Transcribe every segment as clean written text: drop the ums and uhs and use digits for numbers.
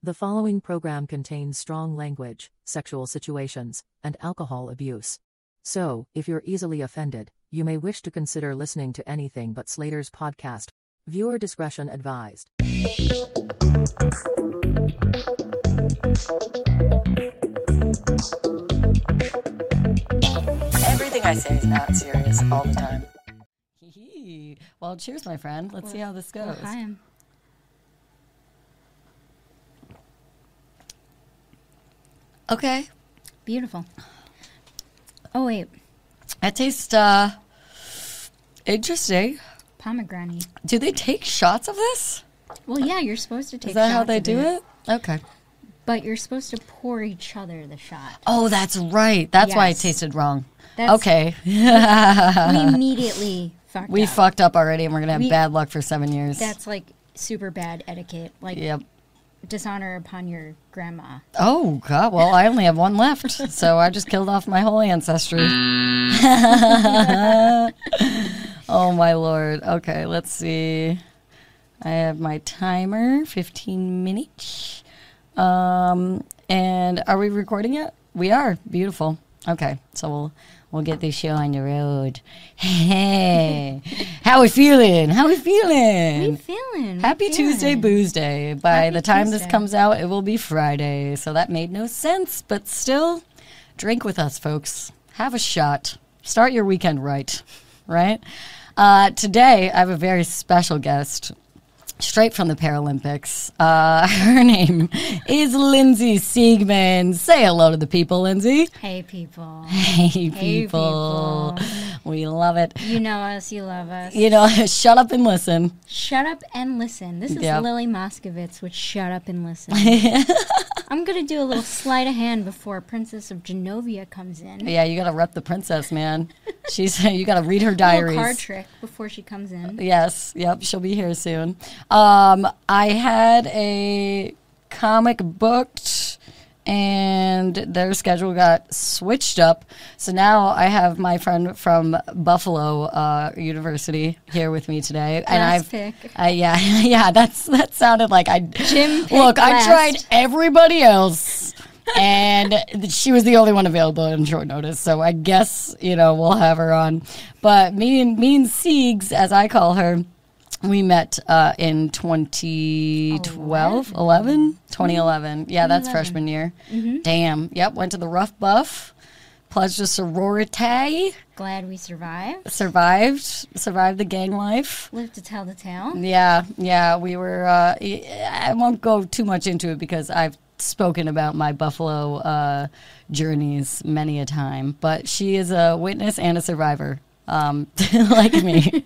The following program contains strong language, sexual situations, and alcohol abuse. So, if you're easily offended, you may wish to consider listening to anything but Slater's podcast. Viewer discretion advised. Everything I say is not serious all the time. Well, cheers, my friend. Let's see how this goes. Hi. Okay. Beautiful. Oh, wait. That tastes interesting. Pomegranate. Do they take shots of this? Well, yeah, you're supposed to take Is that shots how they of do it? Okay. But you're supposed to pour each other the shot. Oh, that's right. That's why it Yes. tasted wrong. That's- Okay. We immediately fucked We up. fucked up already, and we're going to have We- bad luck for 7 years. That's like super bad etiquette. Like Yep. dishonor upon your grandma. Oh, God. Well, I only have one left, so I just killed off my whole ancestry. Oh, my Lord. Okay, let's see. I have my timer, 15 minutes. And are we recording yet? We are. Beautiful. Okay, so we'll get this show on the road. Hey, how we feeling? How we feeling? We feeling. Happy Tuesday, Booze Day. By Happy the time this Tuesday. comes out, it will be Friday. So that made no sense, but still, drink with us, folks. Have a shot. Start your weekend right, right? Today, I have a very special guest. Straight from the Paralympics. Her name is Lindsay Siegman. Say hello to the people, Lindsay. Hey, people. Hey, people. We love it. You know us. You love us. You know, shut up and listen. Shut up and listen. This is Yep. Lily Moskovitz with Shut Up and Listen. I'm going to do a little sleight of hand before Princess of Genovia comes in. Yeah, you got to rep the princess, man. You got to read her A diaries. little card trick before she comes in. Yes, yep, she'll be here soon. I had a comic booked, and their schedule got switched up. So now I have my friend from Buffalo University here with me today, and Last I've pick. yeah, that sounded like I Jim picked look. I last. tried everybody else. And she was the only one available on short notice, so I guess we'll have her on. But me and Siegs, as I call her, we met in 2012, 2011. Yeah, that's 2011. freshman year. Damn. Yep. Went to the Rough Buff, pledged a sorority, Glad we survived. survived the gang life. Lived to tell the tale. Yeah. We were. I won't go too much into it because I've spoken about my Buffalo journeys many a time, but she is a witness and a survivor, like me.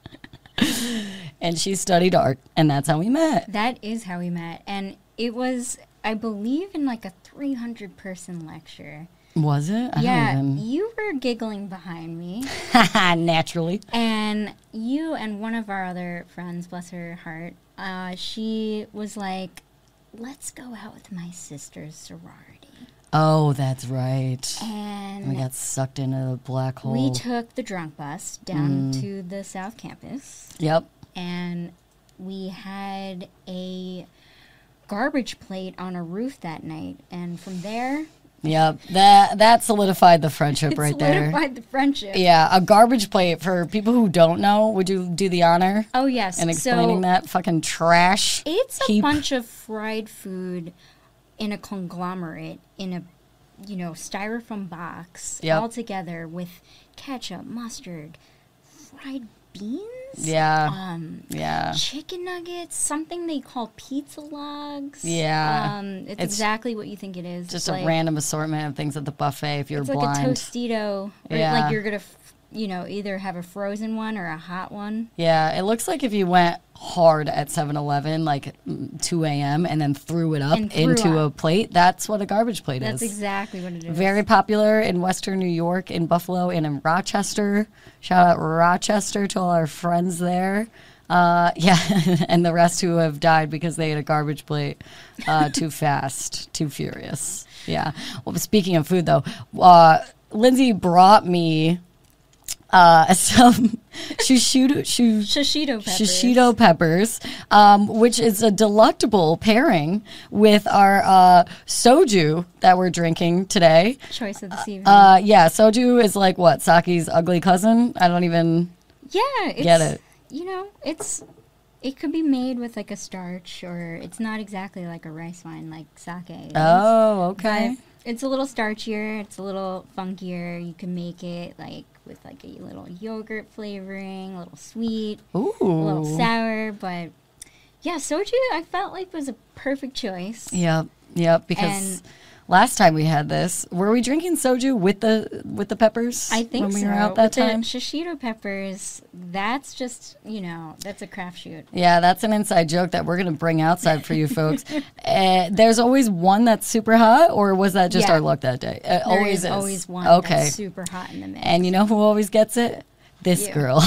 And she studied art, and that's how we met. That is how we met. And it was, I believe, in like a 300-person lecture. Was it? I Yeah, don't you were giggling behind me. even... Naturally. And you and one of our other friends, bless her heart, she was like, let's go out with my sister's sorority. Oh, that's right. And We got sucked into the black hole. we took the drunk bus down to the South Campus. Yep. And we had a garbage plate on a roof that night. And from there, Yep. That solidified the friendship it right there. solidified the friendship. Yeah, a garbage plate, for people who don't know, would you do the honor Oh, yes. in explaining So that fucking trash? it's a heap? bunch of fried food in a conglomerate in a, styrofoam box Yep. all together with ketchup, mustard, fried beans. Yeah. Yeah. Chicken nuggets, something they call pizza logs. Yeah. It's It's exactly what you think it is. Just like, a random assortment of things at the buffet if you're It's blind. like a Tostito. Or Yeah. like you're going to, either have a frozen one or a hot one. Yeah, it looks like if you went hard at 7-Eleven, like 2 a.m., and then threw it up And threw into a up. plate, that's what a garbage plate That's is. exactly what it is. Very popular in Western New York, in Buffalo, and in Rochester. Shout out Rochester to all our friends there. Yeah, and the rest who have died because they ate a garbage plate too fast, too furious. Yeah. Well, speaking of food, though, Lindsay brought me some Shishito peppers. shishito peppers, which is a delectable pairing with our soju that we're drinking today. Choice of this evening. Yeah, soju is like what? Sake's ugly cousin? I don't even it's, get it. You know, it could be made with like a starch, or it's not exactly like a rice wine like sake is. Oh, okay. But it's a little starchier. It's a little funkier. You can make it like with like a little yogurt flavoring, a little sweet, Ooh. a little sour. But yeah, soju I felt like was a perfect choice. Yep. Because last time we had this, were we drinking soju with the peppers? I think when we so. were out that with time. the shishito peppers, that's just that's a crapshoot. Yeah, that's an inside joke that we're going to bring outside for you folks. There's always one that's super hot, or was that just Yeah. our luck that day? There Always is is. always one Okay. that's super hot in the mix. And you know who always gets it? This You. girl.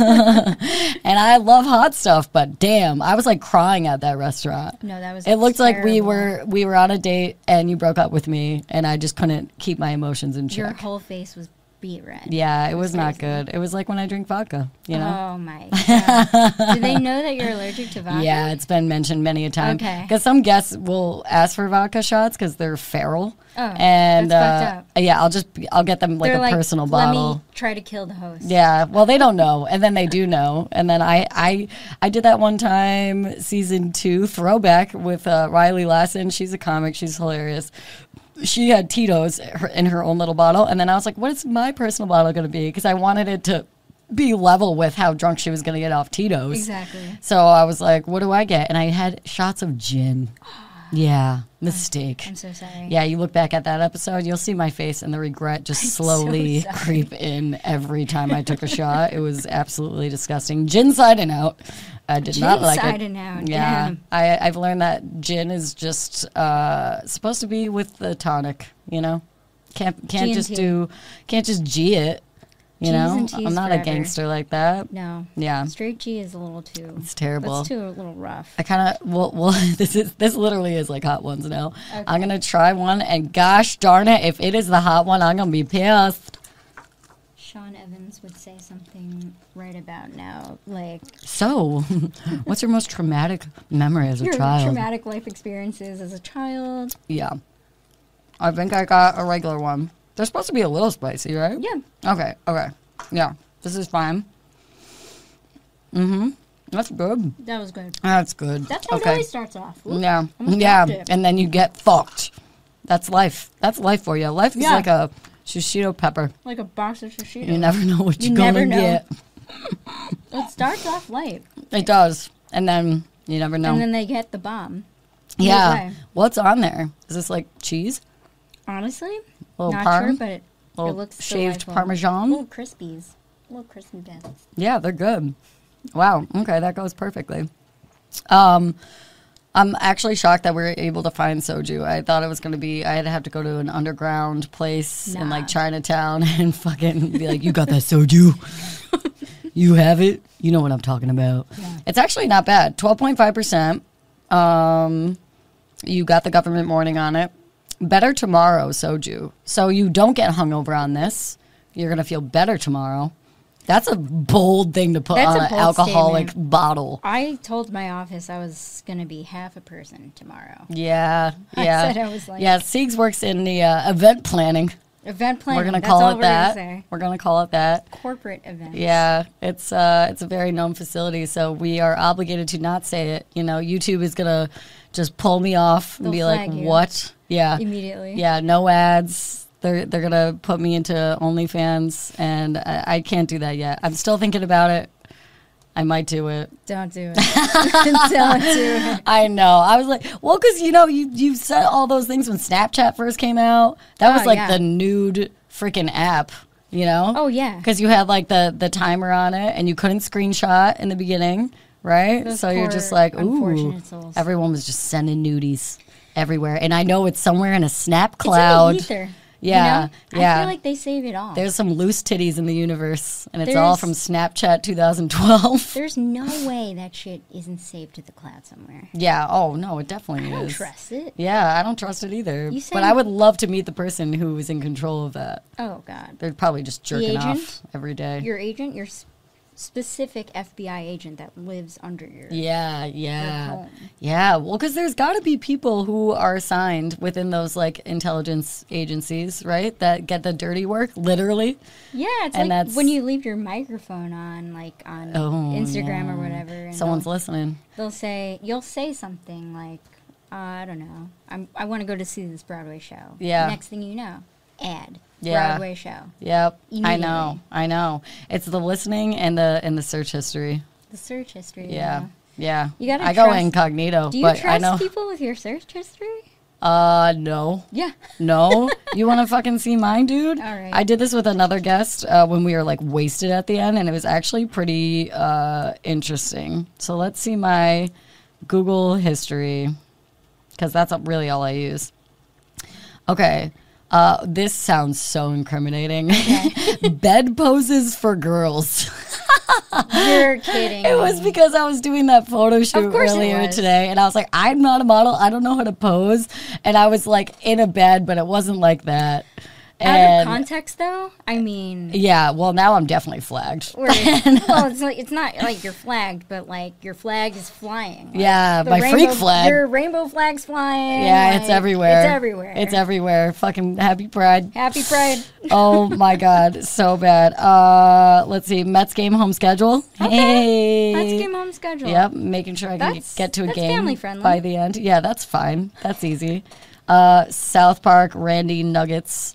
And I love hot stuff, but damn, I was like crying at that restaurant. No, that was It looked like we terrible. were on a date and you broke up with me and I just couldn't keep my emotions in Your check. whole face was beet red. Yeah, it was not crazy. good. It was like when I drink vodka, you know? Oh my god. Do they know that you're allergic to vodka? Yeah, it's been mentioned many a time. Okay. Because some guests will ask for vodka shots because they're feral. Oh, and that's fucked up. yeah, I'll get them like They're a personal let bottle. me try to kill the host. Yeah, well, they don't know, and then they do know, and then I did that one time, season 2 throwback with Riley Lassen. She's a comic, she's hilarious. She had Tito's in her own little bottle, and then I was like, "What is my personal bottle going to be?" Because I wanted it to be level with how drunk she was going to get off Tito's. Exactly. So I was like, "What do I get?" And I had shots of gin. Yeah, mistake. I'm so sorry. Yeah, you look back at that episode, you'll see my face and the regret just slowly so sorry. creep in every time I took a shot. It was absolutely disgusting. Gin side and out. I did not like side it. and out. Yeah, Damn. I've learned that gin is just supposed to be with the tonic. You know, can't G&T. just G it. You G's know, and T's I'm not forever. a gangster like that. No. Yeah, Straight G is a little too. it's terrible. That's too a little rough. I kind of well this literally is like hot ones now. Okay. I'm gonna try one, and gosh darn it, if it is the hot one, I'm gonna be pissed. Sean Evans would say something right about now, like So, what's your most traumatic memory as a your child? traumatic life experiences as a child. Yeah, I think I got a regular one. They're supposed to be a little spicy, right? Yeah. Okay. Yeah, this is fine. That's good. That was good. That's good. That's how it okay. always starts off. Oop, Yeah, almost yeah, dropped it. and then you get fucked. That's life. That's life for you. Life is Yeah. like a shishito pepper. Like a box of shishito. You never know what You you're gonna never know. get. It starts off light, It does, and then you never know. and then they get the bomb. Either yeah, way. what's on there? Is this like cheese? Honestly, Little not parm? sure, but it Little looks shaved delightful. Parmesan? Little crispies, little crispy bits. Yeah, they're good. Wow. Okay, that goes perfectly. I'm actually shocked that we were able to find soju. I thought it was going to be, I'd have to go to an underground place in Nah. like Chinatown and fucking be like, you got that soju? You have it? You know what I'm talking about. Yeah. It's actually not bad. 12.5%. You got the government warning on it. Better tomorrow soju. So you don't get hungover on this. You're going to feel better tomorrow. That's a bold thing to put That's on a an bold alcoholic statement. bottle. I told my office I was going to be half a person tomorrow. Yeah, I yeah. said I was like- yeah, Siegs works in the event planning. Event planning. We're gonna that's call all it we're that. Gonna say. We're gonna call it that. Corporate events. Yeah, it's a very known facility, so we are obligated to not say it. You know, YouTube is gonna just pull me off and They'll be like, flag you. "What?" Yeah, Immediately. yeah, no ads. They're gonna put me into OnlyFans, and I can't do that yet. I'm still thinking about it. I might do it. Don't do it. Don't do it. I know. I was like, well, because you said all those things when Snapchat first came out. That was Oh, like yeah. the nude freaking app, you know? Oh, yeah. Because you had like the timer on it, and you couldn't screenshot in the beginning, right? Those So you're poor just like, ooh. unfortunate souls. Everyone was just sending nudies everywhere, and I know it's somewhere in a snap It's in the cloud. ether. Yeah, You know? yeah. I feel like they save it all. There's some loose titties in the universe, and it's all There's- from Snapchat 2012. There's no way that shit isn't saved to the cloud somewhere. Yeah. Oh no, it definitely I don't is. trust it. Yeah, I don't trust it either. You But say- I would love to meet the person who is in control of that. Oh God. They're probably just jerking agent? off every day. Your agent, your specific FBI agent that lives under your Yeah, your yeah. home. Yeah, well, because there's got to be people who are assigned within those like intelligence agencies, right? That get the dirty work, literally. Yeah, it's And like that's- when you leave your microphone on, like on Oh, Instagram yeah. or whatever. And Someone's listening. they'll say, you'll say something like, I don't know, I want to go to see this Broadway show. Yeah. Next thing you know, ad. Yeah. Broadway show. Yep, I Immediately. know, I know. It's the listening and the search history. The search history. Yeah, yeah. You gotta I go trust- incognito, Do you but I trust know. people with your search history? No. Yeah. No, you want to fucking see mine, dude? All right. I did this with another guest when we were like wasted at the end, and it was actually pretty interesting. So let's see my Google history, because that's really all I use. Okay, this sounds so incriminating. Bed poses for girls. You're kidding. It was because I was doing that photo shoot course it earlier was. today, and I was like, I'm not a model. I don't know how to pose. And I was like in a bed, but it wasn't like that. Out of And context, though, I mean, yeah, well, now I'm definitely flagged. well, it's not like you're flagged, but like your flag is flying. Like, Yeah, the my freak flag. Your rainbow flag's flying. Yeah, like, it's everywhere. It's everywhere. It's everywhere. Fucking happy Pride. Happy Pride. Oh my God, so bad. Let's see, Mets game home schedule. Hey. Let's game home schedule. Yep, making sure I can That's- get to a that's game family friendly. by the end. Yeah, that's fine. That's easy. South Park, Randy Nuggets.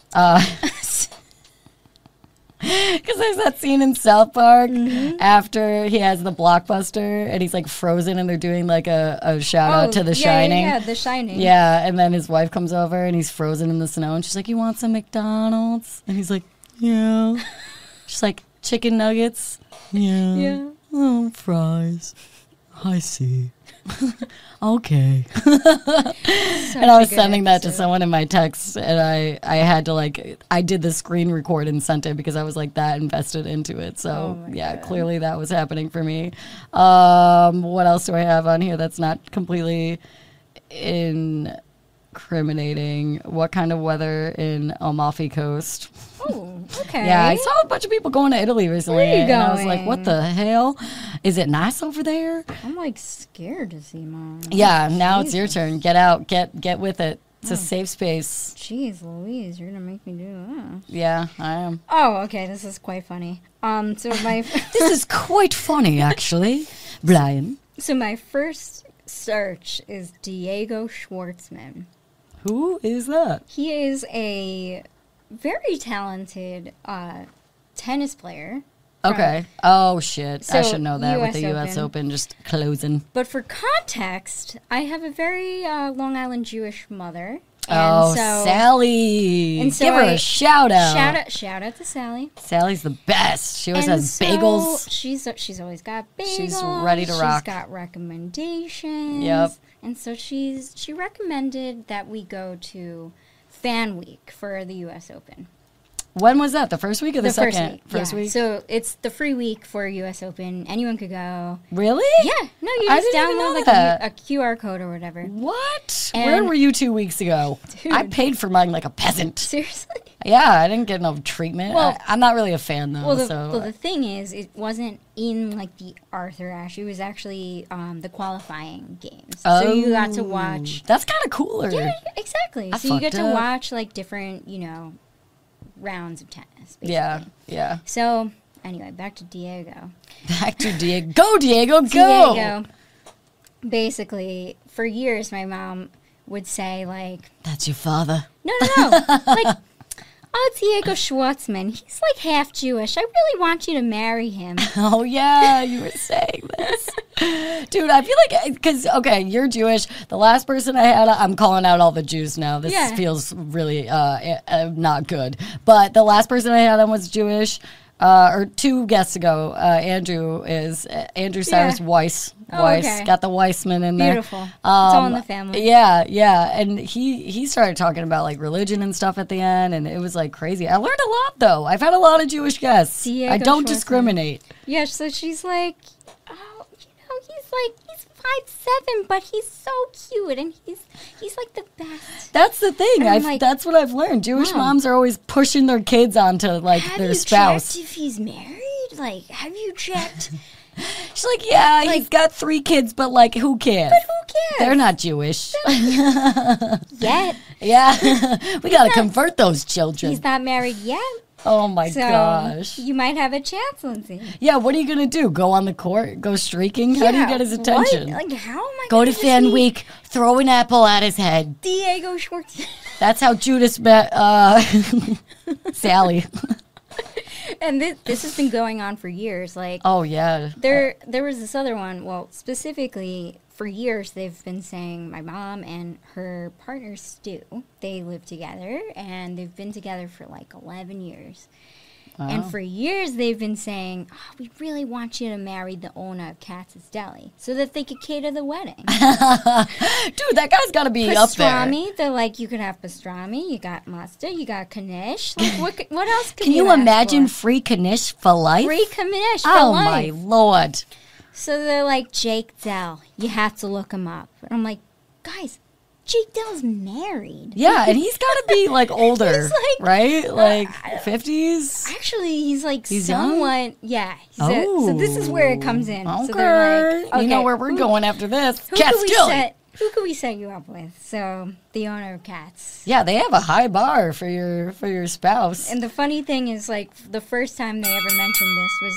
Because there's that scene in South Park after he has the blockbuster and he's like frozen and they're doing like a shout out to The Shining. Yeah, The Shining. Yeah, and then his wife comes over and he's frozen in the snow and she's like, "You want some McDonald's?" And he's like, "Yeah." She's like, "Chicken nuggets?" "Yeah." Yeah. "Oh, fries." "I see." Okay. Such And I a was good sending that to episode. someone in my text, and I had to like, I did the screen record and sent it because I was like that invested into it. So Oh my yeah, God. clearly that was happening for me. What else do I have on here that's not completely incriminating? What kind of weather in Amalfi Coast? Oh, okay. Yeah, I saw a bunch of people going to Italy recently, Where are you and I was like, going? "What the hell? Is it nice over there?" I'm like scared to see mom. Yeah, now it's your Jesus. turn. Get out, get with it. It's a safe space. Jeez Louise, you're gonna make me do that. Yeah, I am. Oh, okay, this is quite funny. So my This is quite funny, actually, Brian. so my first search is Diego Schwartzman. Who is that? He is a very talented tennis player. from- Okay. Oh shit! I So, should know that with US the U.S. Open. Open just closing. But for context, I have a very Long Island Jewish mother. And Oh, so, Sally! and so Give her I- a shout out. Shout out to Sally. Sally's the best. She always And has so bagels. She's always got bagels. She's ready to rock. She's got recommendations. Yep. And so she recommended that we go to Fan Week for the U.S. Open. When was that? The first week or the, First second? week. First yeah. week. So it's the free week for U.S. Open. Anyone could go. Really? Yeah. No, you I just didn't even download know like that. a QR code or whatever. What? And- Where were you 2 weeks ago? I Dude. paid for mine like a peasant. Seriously? Yeah, I didn't get no treatment. Well- I'm not really a fan though. Well, the thing is, it wasn't in like the Arthur Ashe. It was actually the qualifying games. So you got to watch. That's kind of cooler. Yeah, exactly. I So you get fucked to up. watch like different, rounds of tennis. Basically. Yeah, yeah. So anyway, back to Diego. Back to Diego. Go, Diego, go. Diego. Basically, for years, my mom would say like, That's your father. no, like, oh, Diego Schwartzman, he's like half Jewish. I really want you to marry him. Oh, yeah, you were saying this. Dude, I feel like, because, okay, you're Jewish. The last person I had, I'm calling out all the Jews now. This Yeah. feels really not good. But the last person I had on was Jewish. Or 2 guests ago, Andrew Cyrus Yeah. Weiss. Weiss. okay. Got the Weissman in there. Beautiful. It's all in the family. Yeah. And he started talking about like religion and stuff at the end, and it was like crazy. I learned a lot though. I've had a lot of Jewish guests. Diego I don't Schwartzman. discriminate. Yeah, so she's like, oh, he's 5'7", but he's so cute, and he's like the best. That's the thing. And I'm like, that's what I've learned. Jewish Mom, moms are always pushing their kids onto like have their you spouse. checked if he's married? Like, have you checked? She's like, yeah, he's Like- got 3 kids, but like, who cares? But who cares? They're not Jewish. Yet. Yeah, we gotta convert those children. He's not married yet. Oh my So gosh. you might have a chance, Lindsay. Yeah, what are you gonna do? Go on the court? Go streaking? How do you Yeah, get his what? attention? Like, how am I Go gonna to just Fan meet Week, throw an apple at his head. Diego Schwartz. That's how Judas met Sally. And this has been going on for years. Like, Oh yeah. there was this other one. Well, specifically for years, they've been saying my mom and her partner Stu, they live together, and they've been together for like 11 years. And for years, they've been saying, oh, we really want you to marry the owner of Katz's Deli so that they could cater the wedding. Dude, that guy's gotta be up there. Pastrami, they're like, you could have pastrami, you got mustard, you got knish. Like, what else could Can you ask imagine for? free knish for life? Free knish for Oh life. my lord. So they're like, Jake Dell, you have to look him up. And I'm like, guys, Jake Dell's married. Yeah, and he's gotta be like older, He's like- right? Like 50s? Actually, he's like He's young? somewhat, yeah. So this is where it comes in. Okay. So they're like, You know okay, where we're who- going after this. Who Cat could, we Stilly. set, who could we set you up with? So the owner of Cats. Yeah, they have a high bar for your spouse. And the funny thing is, like, the first time they ever mentioned this was,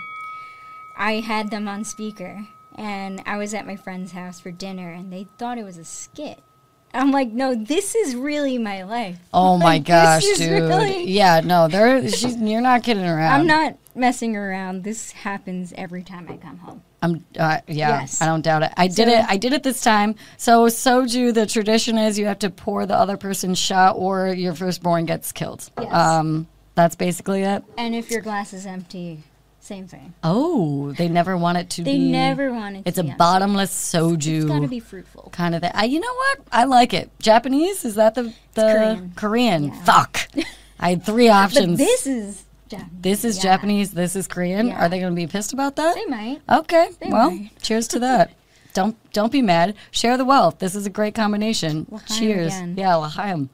I had them on speaker, and I was at my friend's house for dinner, and they thought it was a skit. I'm like, no, this is really my life. Oh my Like, gosh, this is dude. really- Yeah, no, you're not kidding around. I'm not messing around. This happens every time I come home. Yeah, Yes. I don't doubt it. I did it this time. So soju, the tradition is you have to pour the other person's shot or your firstborn gets killed. Yes. That's basically it. And if your glass is empty, same thing. Oh, they never want it to They be. never want it to It's a be empty. bottomless soju. It's got to be fruitful. kind of thing. You know what? I like it. Japanese? Is that the Korean? Yeah. Fuck. I had 3 But options. this is Japanese. This is Yeah. Japanese. This is Korean. Yeah. Are they going to be pissed about that? They might. Okay. They Well, might. cheers to that. Don't be mad. Share the wealth. This is a great combination. L'chaim Cheers. again. Yeah, l'chaim.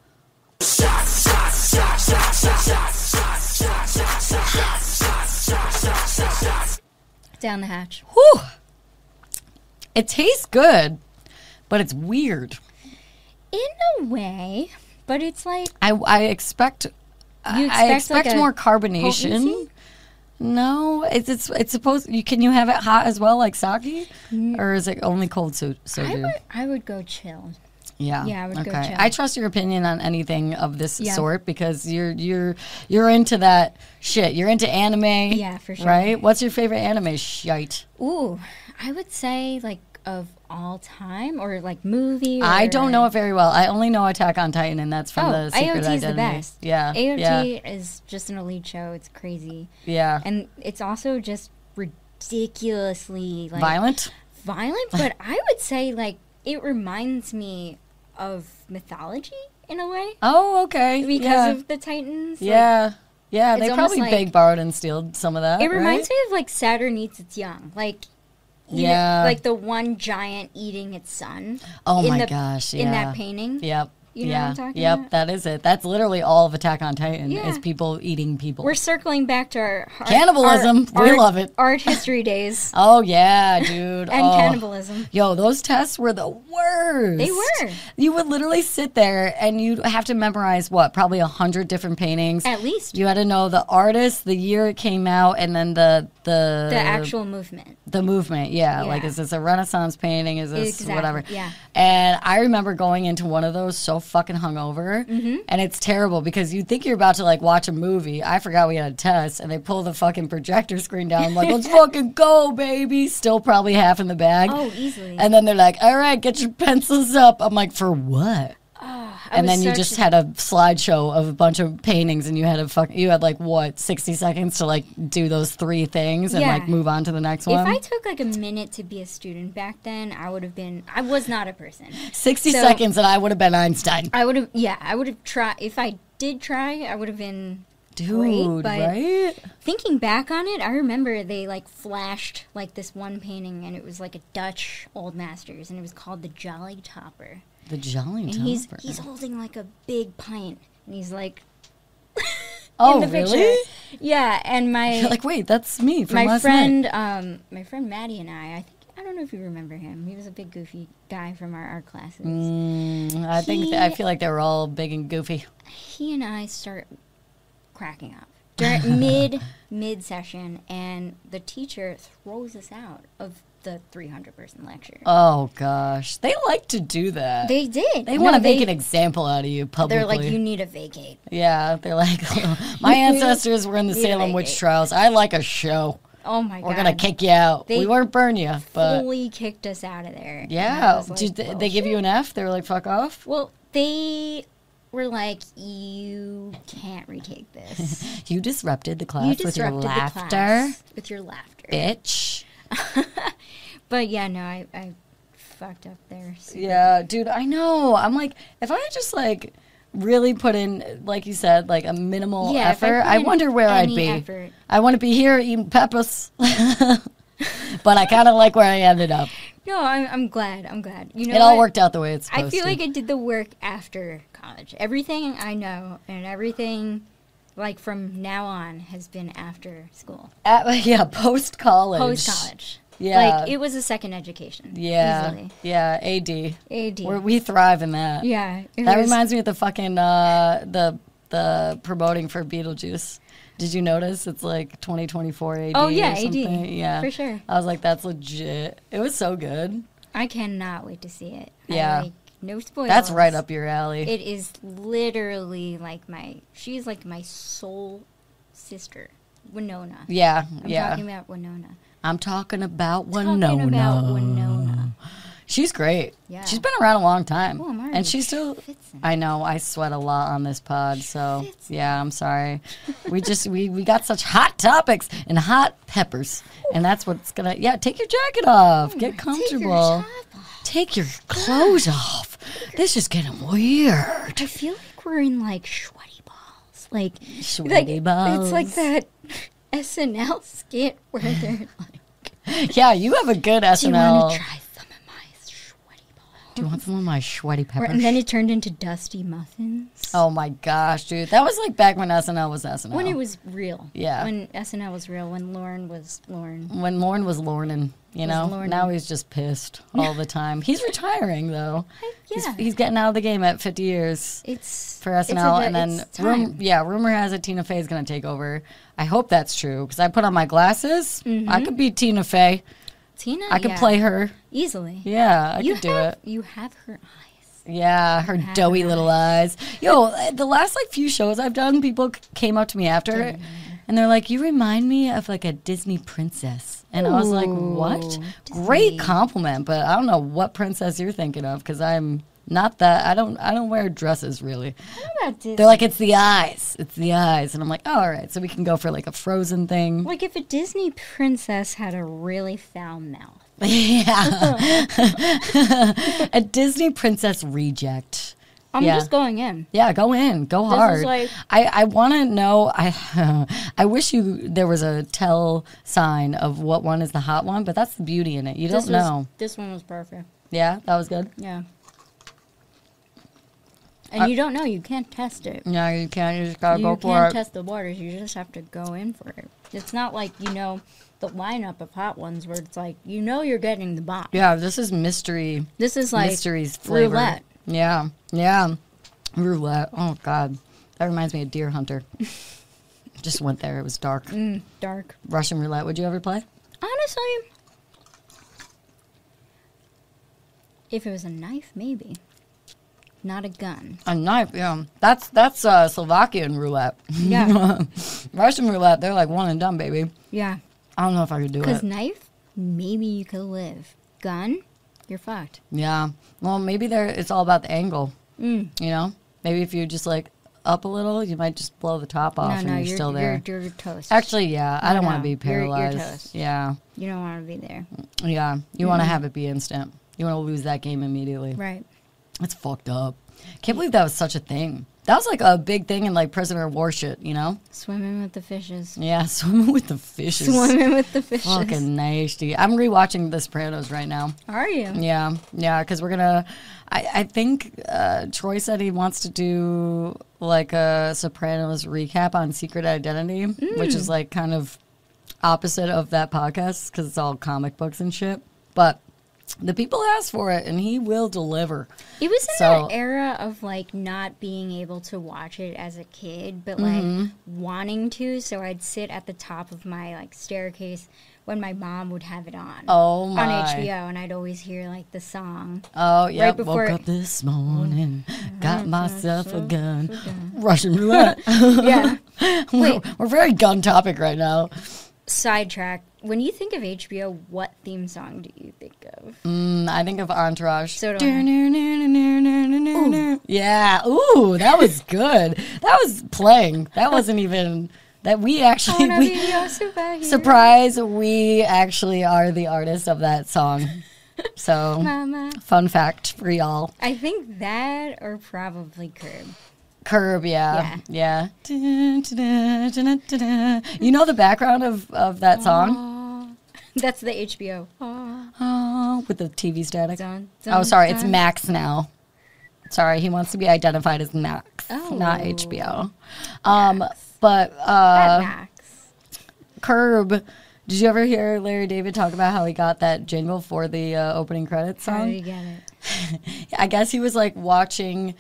Down the hatch. Whew. It tastes good, but it's weird. In a way, but it's like I expect. You I expect, expect like, a more carbonation. potency? No, it's supposed. Can you have it hot as well, like sake, or is it only cold soju? I would go chill. Yeah. Yeah, I would go okay. chill. I trust your opinion on anything of this Yeah. sort because you're into that shit. You're into anime. Yeah, for sure. Right? What's your favorite anime shite? Ooh, I would say like of all time or like movie. I or- don't know it very well. I only know Attack on Titan, and that's from the Secret AOT is Identity. the best. Yeah. AOT is just an elite show. It's crazy, Yeah. and it's also just ridiculously like Violent? violent. But I would say like it reminds me of mythology in a way Oh, okay. because yeah. of the Titans. Like, Yeah. Yeah, it's they almost probably like- big borrowed and stealed some of that. it reminds right? me of like Saturn eats its young, like. You know, Yeah. like the one giant eating its son. Oh in my the- gosh, In yeah. that painting. Yep. You know yeah. what I'm talking yep, about? that is it. That's literally all of Attack on Titan Yeah. is people eating people. We're circling back to our Cannibalism. We art- love it. Art history days Oh yeah, dude. and Oh. cannibalism. Yo, those tests were the worst. They were. You would literally sit there and you'd have to memorize probably 100 different paintings. At least You had to know the artist, the year it came out, and then the actual movement. the movement. Yeah, Yeah. like is this a Renaissance painting? Is this Exactly, whatever? yeah. And I remember going into one of those so fucking hungover, and it's terrible because you think you're about to like watch a movie. I forgot we had a test, and they pull the fucking projector screen down. I'm like, let's fucking go, baby. Still probably half in the bag. Oh, easily. And then they're like, all right, get your pencils up. I'm like, for what? And was then you such just a- had a slideshow of a bunch of paintings, and you had like what 60 seconds to like do those 3 things and Yeah. like move on to the next If one. I took like a minute to be a student back then, I was not a person. 60 So- seconds, and I would have been Einstein. I would have tried. If I did try, I would have been Dude, great. But right? thinking back on it, I remember they like flashed like this one painting, and it was like a Dutch old masters, and it was called the Jolly Topper. The Jolly And Topper. he's holding like a big pint, and he's like Oh, in the picture. really? Yeah, and my You're like, wait, that's me from my last friend, night. my friend Maddie and I don't know if you remember him. He was a big goofy guy from our art classes. I feel like they were all big and goofy. He and I start cracking up during mid session, and the teacher throws us out of the 300-person lecture. Oh gosh, they like to do that. They did. They No, want to make an example out of you publicly. They're like, you need to vacate. Yeah, they're like, my ancestors were in the Need to Salem witch vacate. trials. I like a show. Oh my god. We're gonna kick you out. They We won't burn you, but fully kicked us out of there. And I yeah. was like, Did well, they give you an F? They were like, fuck off. Well, they were like, you can't retake this. You disrupted the class You with your disrupted the laughter, class with your laughter. bitch. But yeah, no, I fucked up there. super Yeah, dude, I know. I'm like, if I just like really put in, like you said, like a minimal Yeah, if I effort, put I in wonder where I'd any be. effort. I want to be here eating peppers, but I kind of like where I ended up. No, I'm glad. I'm glad. You know, It all what? worked out the way it's supposed I feel to. like I did the work after college. Everything I know and everything, like from now on, has been after school, Yeah, post college. post college. Yeah. Like it was a second education. Yeah, easily. yeah. AD. AD. We thrive in that. Yeah, it That was- reminds me of the fucking the promoting for Beetlejuice. Did you notice it's like 2024 AD? Oh, yeah, or something? AD, Yeah, for sure. I was like, that's legit. It was so good. I cannot wait to see it. Yeah. No spoilers. That's right up your alley. It is literally like she's like my soul sister, Winona. Yeah, I'm yeah. talking about Winona. I'm talking about Winona. Talking about Winona. She's great. Yeah. She's been around a long time. Oh, I'm already and she's still schwitzing. I know, I sweat a lot on this pod, so Schwitzing. yeah, I'm sorry. we got such hot topics and hot peppers. And that's what's gonna take your jacket off. Get comfortable. Take your clothes off. This is getting weird. I feel like we're in like sweaty balls. Like Sweaty balls. It's like that SNL skit where they're like, Yeah, you have a good SNL. "Do you want to try some of my sweaty balls?" Do you want some of my sweaty peppers? And then it turned into Dusty Muffins. Oh my gosh, dude. That was like back when SNL was SNL. When it was real. Yeah. When SNL was real. When Lauren was Lauren. When Lorne was Lornin', you know? Lornin'. Now he's just pissed all the time. He's retiring, though. Yeah. He's getting out of the game at 50 years It's for SNL. And then, it's time. rumor has it Tina Fey's going to take over. I hope that's true, because I put on my glasses. I could be Tina Fey. Tina, I could yeah, play her. easily. Yeah, I could do it. You have her eyes. Yeah, her have doughy her little eyes. Yo, the last like few shows I've done, people came up to me after, and they're like, "You remind me of like a Disney princess." And I was like, "What?" Great compliment, but I don't know what princess you're thinking of, because I'm not that. I don't wear dresses really. What about Disney? They're like, "It's the eyes. It's the eyes," and I'm like, "Oh, all right." So we can go for like a Frozen thing. Like if a Disney princess had a really foul mouth. Yeah, a Disney princess reject. I'm Yeah. just going in. Yeah, go in, go This hard. is like- I want to know. I wish there was a tell sign of what one is the hot one, but that's the beauty in it. You don't know. This one was perfect. Yeah, that was good. Yeah. And you don't know. You can't test it. No, you can't. You just gotta You go for can't it. test the waters. You just have to go in for it. It's not like, the lineup of hot ones where it's like, you're getting the bomb. Yeah, this is mystery. This is like Mysteries flavor. roulette. Yeah, yeah, roulette. Oh God, that reminds me of Deer Hunter. Just went there. It was dark. Dark. Russian roulette. Would you ever play? Honestly, if it was a knife, maybe. Not a gun. A knife, yeah. That's Slovakian roulette. Yeah. Russian roulette, they're like one and done, baby. Yeah. I don't know if I could do Because it. knife, maybe you could live. Gun, you're fucked. Yeah. Well, maybe it's all about the angle. You know, maybe if you just like up a little, you might just blow the top off No, and you're still there. You're toast. Actually, yeah, I don't want to be You're paralyzed. toast. Yeah, You don't want to be there. yeah. You want to have it be instant. You want to lose that game immediately. Right. It's fucked up. Can't believe that was such a thing. That was like a big thing in like prisoner of war shit, you know? Swimming with the fishes. Yeah, swimming with the fishes. Swimming with the fishes. Fucking nasty. I'm rewatching The Sopranos right now. Are you? Yeah, because we're gonna. I think Troy said he wants to do like a Sopranos recap on Secret Identity, which is like kind of opposite of that podcast because it's all comic books and shit. But the people asked for it, and he will deliver. It was in So- that era of like not being able to watch it as a kid, but like wanting to. So I'd sit at the top of my like staircase when my mom would have it on. Oh my! On HBO, and I'd always hear like the song. Oh yeah! Right before- Woke up this morning, got myself a gun, Russian roulette. Yeah. we're very gun topic right now. Sidetrack. When you think of HBO, what theme song do you think of? I think of Entourage. So do I. Yeah. Ooh, that was good. That was playing. That wasn't even that we actually Wanna we, be your superhero. surprise. We actually are the artist of that song. So Mama. fun fact for y'all. I think that or probably Curb. Curb, yeah. You know the background of that song? That's the HBO. Oh, Oh, with the TV static. dun, Oh, dun, sorry, it's dun. Max now. Sorry, he wants to be identified as Max, Oh. not HBO. But At Max. Curb, did you ever hear Larry David talk about how he got that jingle for the opening credits How song? did you get it? I guess he was like watching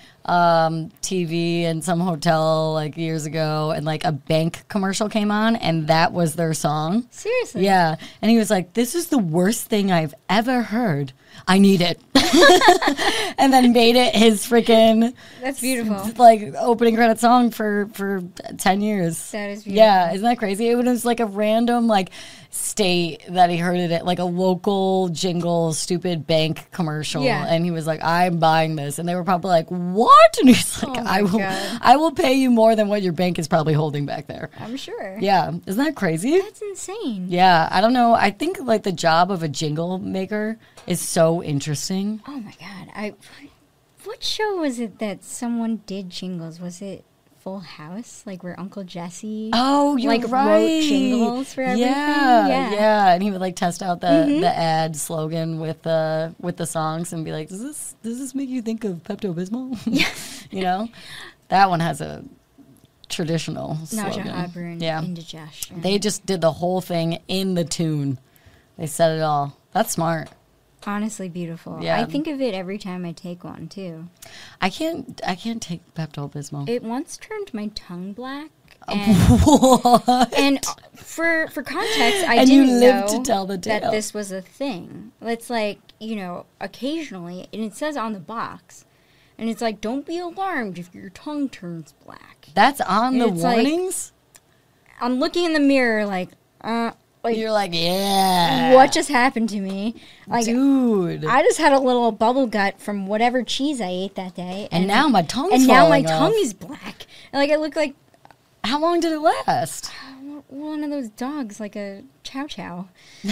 TV in some hotel like years ago, and like a bank commercial came on, and that was their song. Seriously? Yeah, and he was like, "This is the worst thing I've ever heard. I need it," and then made it his freaking That's beautiful. like opening credit song for 10 years. That is beautiful. Yeah, isn't that crazy? It was like a random like state that he heard it at, like a local jingle, stupid bank commercial, Yeah. and he was like, "I'm buying this," and they were probably like, "What?" And he's like, Oh my God. I will pay you more than what your bank is probably holding back there." I'm sure. Yeah, isn't that crazy? That's insane. Yeah, I don't know. I think like the job of a jingle maker is so interesting. Oh my God. What show was it that someone did jingles? Was it Full House? Like where Uncle Jesse Oh, you're like right. wrote jingles for everything? Yeah, and he would like test out the ad slogan with the songs and be like, "Does this make you think of Pepto Bismol?" Yeah, you know, that one has a traditional Nausea, slogan. heartburn, Yeah, indigestion. they just did the whole thing in the tune. They said it all. That's smart. Honestly beautiful. Yeah. I think of it every time I take one too. I can't take Pepto Bismol. It once turned my tongue black. Oh, And, and for context, I And you didn't lived know to tell the tale. that this was a thing. It's like, occasionally, and it says on the box, and it's like, don't be alarmed if your tongue turns black. That's on the It's like- warnings. I'm looking in the mirror like, You're like, yeah, what just happened to me? Like, dude? I just had a little bubble gut from whatever cheese I ate that day. And now my tongue's And now my falling off. tongue is black. And like, I look like How long did it last? one of those dogs, like a chow chow.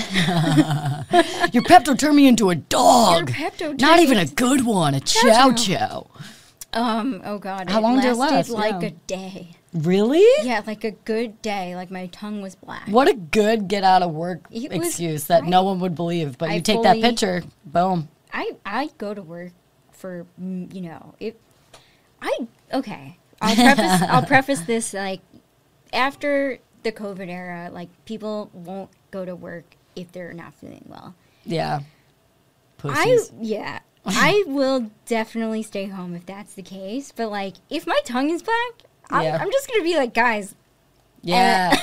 Your Pepto turned me into a dog. Your Pepto Not turned even me a good one, a chow chow. Oh God. How long did it last? Like Yeah. a day. Really? Yeah, like a good day. Like my tongue was black. What a good get out of work It was excuse that no right. one would believe. But I you take that fully- picture, boom. I go to work for I'll preface this like after the COVID era, like people won't go to work if they're not feeling well. Yeah. Pussies. I will definitely stay home if that's the case. But like if my tongue is black, Yeah. I'm just gonna be like, guys, yeah.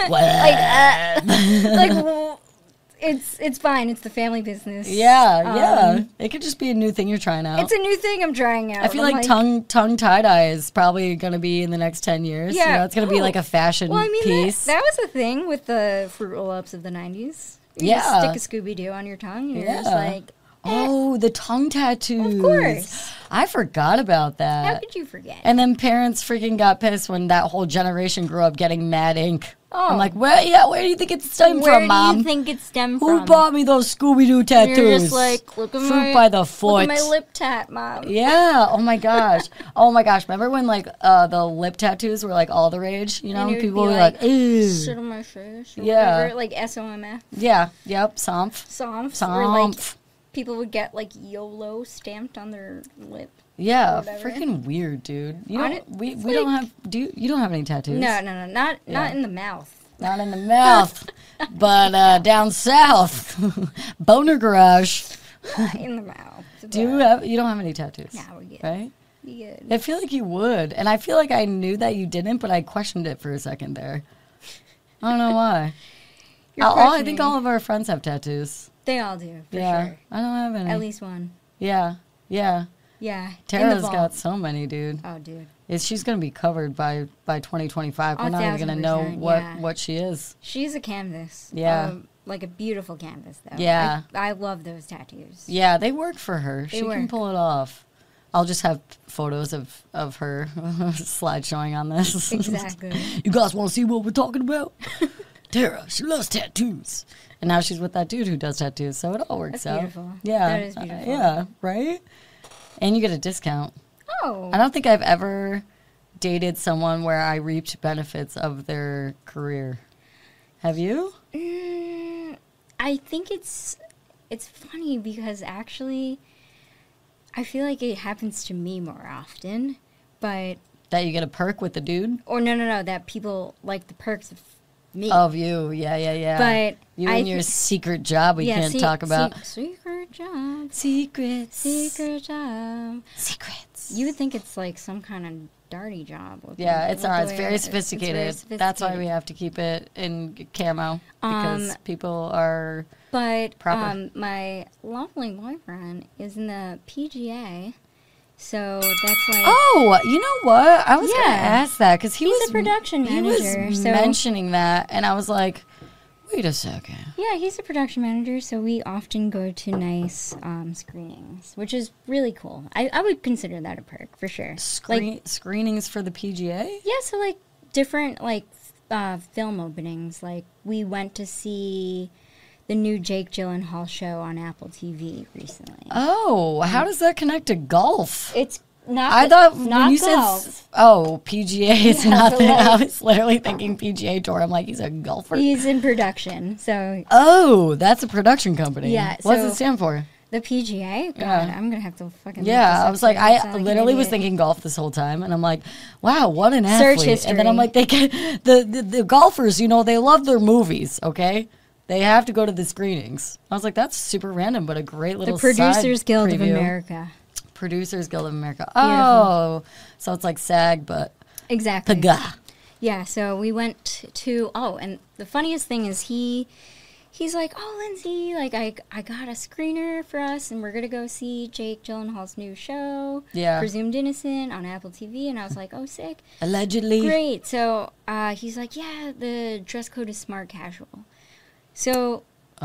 like well, it's fine. It's the family business. yeah. It could just be a new thing you're trying out. It's a new thing I'm trying out. I feel I'm like tongue tie-dye is probably going to be in the next 10 years. Yeah. You know, it's going to be Oh. like a fashion Well, I mean, piece. that was a thing with the Fruit Roll-Ups of the 90s. You Yeah. just stick a Scooby-Doo on your tongue, and you're just Yeah. like, Oh, the tongue tattoos. Of course. I forgot about that. How could you forget? And then parents freaking got pissed when that whole generation grew up getting mad ink. Oh. I'm like, where do you think it stemmed Where from, Mom? do you think it stemmed Who from? bought me those Scooby-Doo tattoos? You're just like, look at Fruit by the foot. Look at my lip tat, Mom. Yeah. Oh my gosh. Oh my gosh. Remember when like the lip tattoos were like all the rage? You know, And it would people be were like, ew. Sit on my face. Or Yeah. whatever, like SOMF. Yeah. Yep. Somf. Somps. Or like Somf. people would get like YOLO stamped on their lip. Yeah. whatever. Freaking weird, dude. You On don't. it- We it's don't like- have. You don't have any tattoos? No, not Yeah. in the mouth. Not in the mouth, but down south, Boner Garage. Not in the mouth. Do you have? You don't have any tattoos, Nah, we're good. right? We good. I feel like you would, and I feel like I knew that you didn't, but I questioned it for a second there. I don't know why. You're I think questioning. all of our friends have tattoos. They all do, for Yeah, sure. I don't have any. At least one. Yeah. Yeah. In the Tara's vault. got so many, dude. Oh, dude. She's gonna be covered by 2025. We're not even gonna know 1000%, what yeah. what she is. She's a canvas. Yeah. Like a beautiful canvas, though. Yeah. I love those tattoos. Yeah, they work for her. They She can work. pull it off. I'll just have photos of her slide showing on this. Exactly. You guys want to see what we're talking about? Tara, she loves tattoos. And now she's with that dude who does tattoos, so it all works That's out. beautiful. Yeah. That is beautiful. yeah, right? And you get a discount. Oh. I don't think I've ever dated someone where I reaped benefits of their career. Have you? I think it's funny because actually I feel like it happens to me more often, but That you get a perk with the dude? or no, that people like the perks of me. Of you. Yeah. But you I and your thi- secret job we can't talk about. Secret job. Secrets. Secret job. Secrets. You would think it's like some kind of dirty job. With Yeah, the- it's with not. the It's way very it- sophisticated. It's very That's why we sophisticated. have to keep it in camo because people are. But proper. my lovely boyfriend is in the PGA, so that's like Oh, you know what? I was Yeah. gonna ask that because He's a production manager, He was so- mentioning that, and I was like, wait a second. yeah, he's a production manager. So we often go to nice screenings, which is really cool. I would consider that a perk for sure. Like Screenings for the PGA. yeah, so like different like film openings. Like we went to see the new Jake Gyllenhaal show on Apple TV recently. Oh, how does that connect to golf? It's not. I thought not when you golf. said PGA, it's Yeah, not but that. I like- was literally thinking PGA Tour. I'm like, he's a golfer. He's in production, so Oh, that's a production company. Yeah, What does so- it stand for? the PGA. God, Yeah. I'm gonna have to fucking. look Yeah, this I up was so like, don't I sound like an literally was idiot. thinking golf this whole time, and I'm like, wow, what an Search athlete. And then I'm history. like, they get the golfers, you know, they love their movies. Okay, they have to go to the screenings. I was like, that's super random, but a great The little Producers side Guild of preview. America. Producers Guild of America. Oh, so it's like SAG, but Exactly. Paga. Yeah, so we went to and the funniest thing is he's like, "Oh, Lindsay, like I got a screener for us and we're going to go see Jake Gyllenhaal's new show, Yeah. Presumed Innocent on Apple TV." And I was like, "Oh, sick. Allegedly. Great." So, he's like, "Yeah, the dress code is smart casual." So,